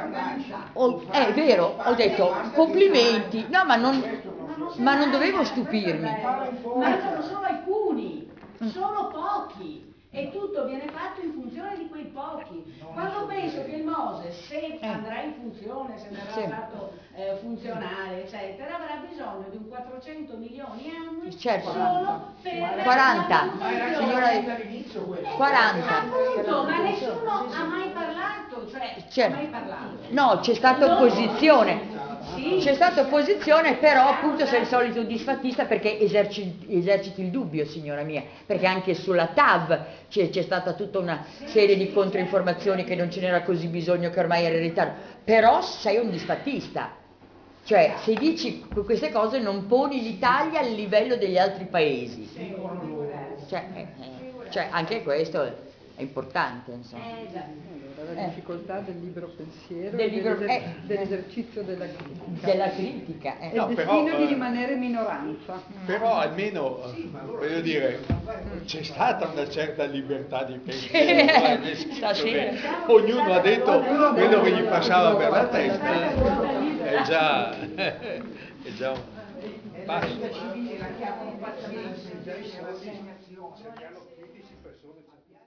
Speaker 2: ho, è vero, ho detto complimenti, no ma non, ma non dovevo stupirmi.
Speaker 15: Mancano solo alcuni, solo pochi. E tutto viene fatto in funzione di quei pochi. Quando penso che il Mose, se andrà in funzione, se verrà
Speaker 2: Sì.
Speaker 15: fatto eh, funzionale, eccetera, avrà bisogno di un quattrocento milioni annui
Speaker 2: Certo.
Speaker 15: solo per
Speaker 2: quaranta.
Speaker 15: la manutenzione.
Speaker 2: Signora,
Speaker 15: Eh,
Speaker 2: quaranta.
Speaker 15: Appunto, ma nessuno ha mai parlato, cioè
Speaker 2: Certo.
Speaker 15: ha mai parlato.
Speaker 2: No, c'è stata
Speaker 15: No.
Speaker 2: opposizione.
Speaker 15: Sì.
Speaker 2: C'è stata opposizione, però appunto sei il solito disfattista perché eserciti, eserciti il dubbio, signora mia, perché anche sulla T A V c'è, c'è stata tutta una serie di controinformazioni che non ce n'era così bisogno, che ormai era in ritardo, però sei un disfattista, cioè se dici queste cose non poni l'Italia al livello degli altri paesi, cioè, eh, eh, cioè anche questo è importante, insomma.
Speaker 5: La difficoltà del libero pensiero,
Speaker 2: Del libero-
Speaker 5: dell'eser-
Speaker 2: eh.
Speaker 5: dell'esercizio della critica.
Speaker 2: Della critica, eh.
Speaker 5: E
Speaker 3: No,
Speaker 5: il
Speaker 3: però,
Speaker 5: destino di
Speaker 3: eh,
Speaker 5: rimanere minoranza.
Speaker 3: Però almeno, voglio dire, c'è stata una certa libertà di pensiero,
Speaker 2: Sì.
Speaker 3: eh, nel senso
Speaker 2: Sì.
Speaker 3: che ognuno ha detto quello che gli passava per la testa, è già, è già un-
Speaker 4: E la vita civile la chiamano pazienza, invece è rassegnazione.
Speaker 1: Cerchiamo quindici persone.